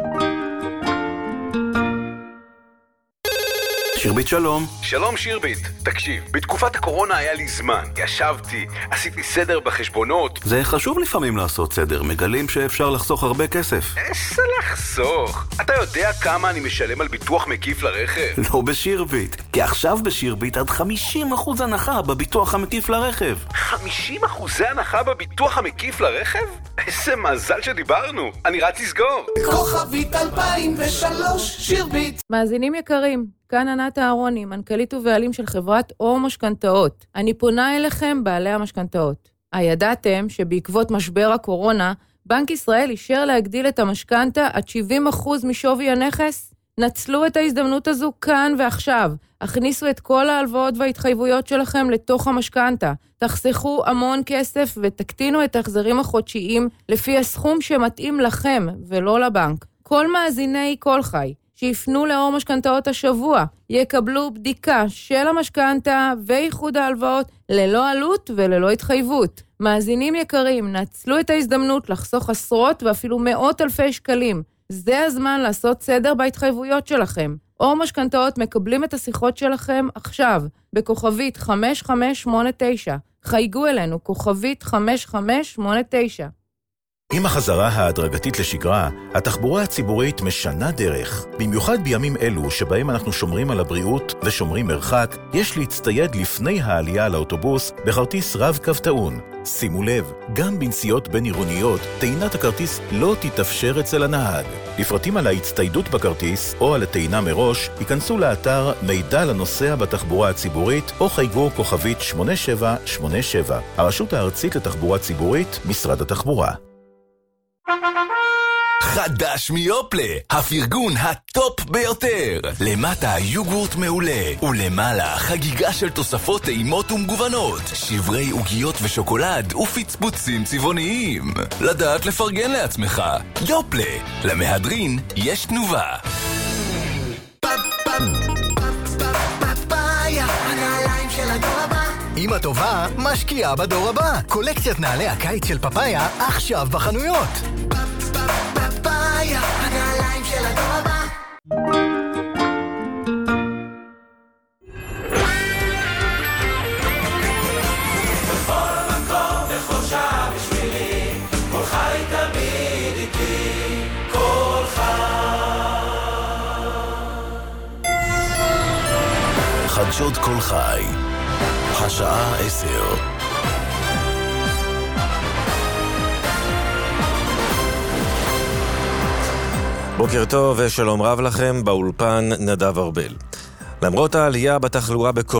שירבית שלום. שלום שירבית, תקשיב, בתקופת הקורונה היה לי זמן, ישבתי, עשיתי סדר בחשבונות. זה חשוב לפעמים לעשות סדר, מגלים שאפשר לחסוך הרבה כסף. איזה לחסוך? אתה יודע כמה אני משלם על ביטוח מקיף לרכב? לא בשירבית, כי עכשיו בשירבית עד 50% הנחה בביטוח המקיף לרכב. 50% הנחה בביטוח המקיף לרכב? איזה מזל שדיברנו, אני רץ לסגור. כוכבית 2003 שירבית. מאזינים יקרים, כאן ענת אהרוני, מנכ"לית ובעלים של חברת אור משכנתאות. אני פונה אליכם, בעלי המשכנתאות. הידעתם שבעקבות משבר הקורונה, בנק ישראל אישר להגדיל את המשכנתה עד 70% משווי הנכס? נצלו את ההזדמנות הזו כאן ועכשיו. הכניסו את כל ההלוואות וההתחייבויות שלכם לתוך המשכנתה. תחסכו המון כסף ותקטינו את ההחזרים החודשיים לפי הסכום שמתאים לכם ולא לבנק. כל מאזיני כל חי שיפנו לאור משכנתאות השבוע, יקבלו בדיקה של המשכנתה ואיחוד ההלוואות ללא עלות וללא התחייבות. מאזינים יקרים, נצלו את ההזדמנות לחסוך עשרות ואפילו מאות אלפי שקלים. זה הזמן לעשות סדר בהתחייבויות שלכם. אור משכנתאות מקבלים את השיחות שלכם עכשיו, בכוכבית 5589. חייגו אלינו, כוכבית 5589. עם החזרה ההדרגתית לשגרה, התחבורה הציבורית משנה דרך. במיוחד בימים אלו שבהם אנחנו שומרים על הבריאות ושומרים מרחק, יש להצטייד לפני העלייה לאוטובוס בכרטיס רב-קו טעון. שימו לב, גם בנסיעות בין עירוניות, טעינת הכרטיס לא תתאפשר אצל הנהג. לפרטים על ההצטיידות בכרטיס או על הטעינה מראש, ייכנסו לאתר מידע לנוסע בתחבורה הציבורית או חייגו כוכבית 8787. הרשות הארצית לתחבורה ציבורית, משרד התחבורה. חדש מיופלה, הפרגון הטופ ביותר. למטה יוגורט מעולה, ולמעלה חגיגה של תוספות טעימות ומגוונות, שברי עוגיות ושוקולד ופצפוצים צבעוניים. לדעת לפרגן לעצמך. יופלה, למהדרין יש תנובה. פאפאיה, אמא טובה משקיעה בדור הבא. קולקציית נעלי הקיץ של פפאיה עכשיו בחנויות. פפאיה, הנעליים של הדור הבא. בכל מקום, בכל שעה בשבילי, כל חי תמיד איתי, כל חי. חדשות כל חי, השעה 10. בוקר טוב ושלום רב לכם, באולפן נדב ארבל. למרות העלייה בתחלואה בקורונה,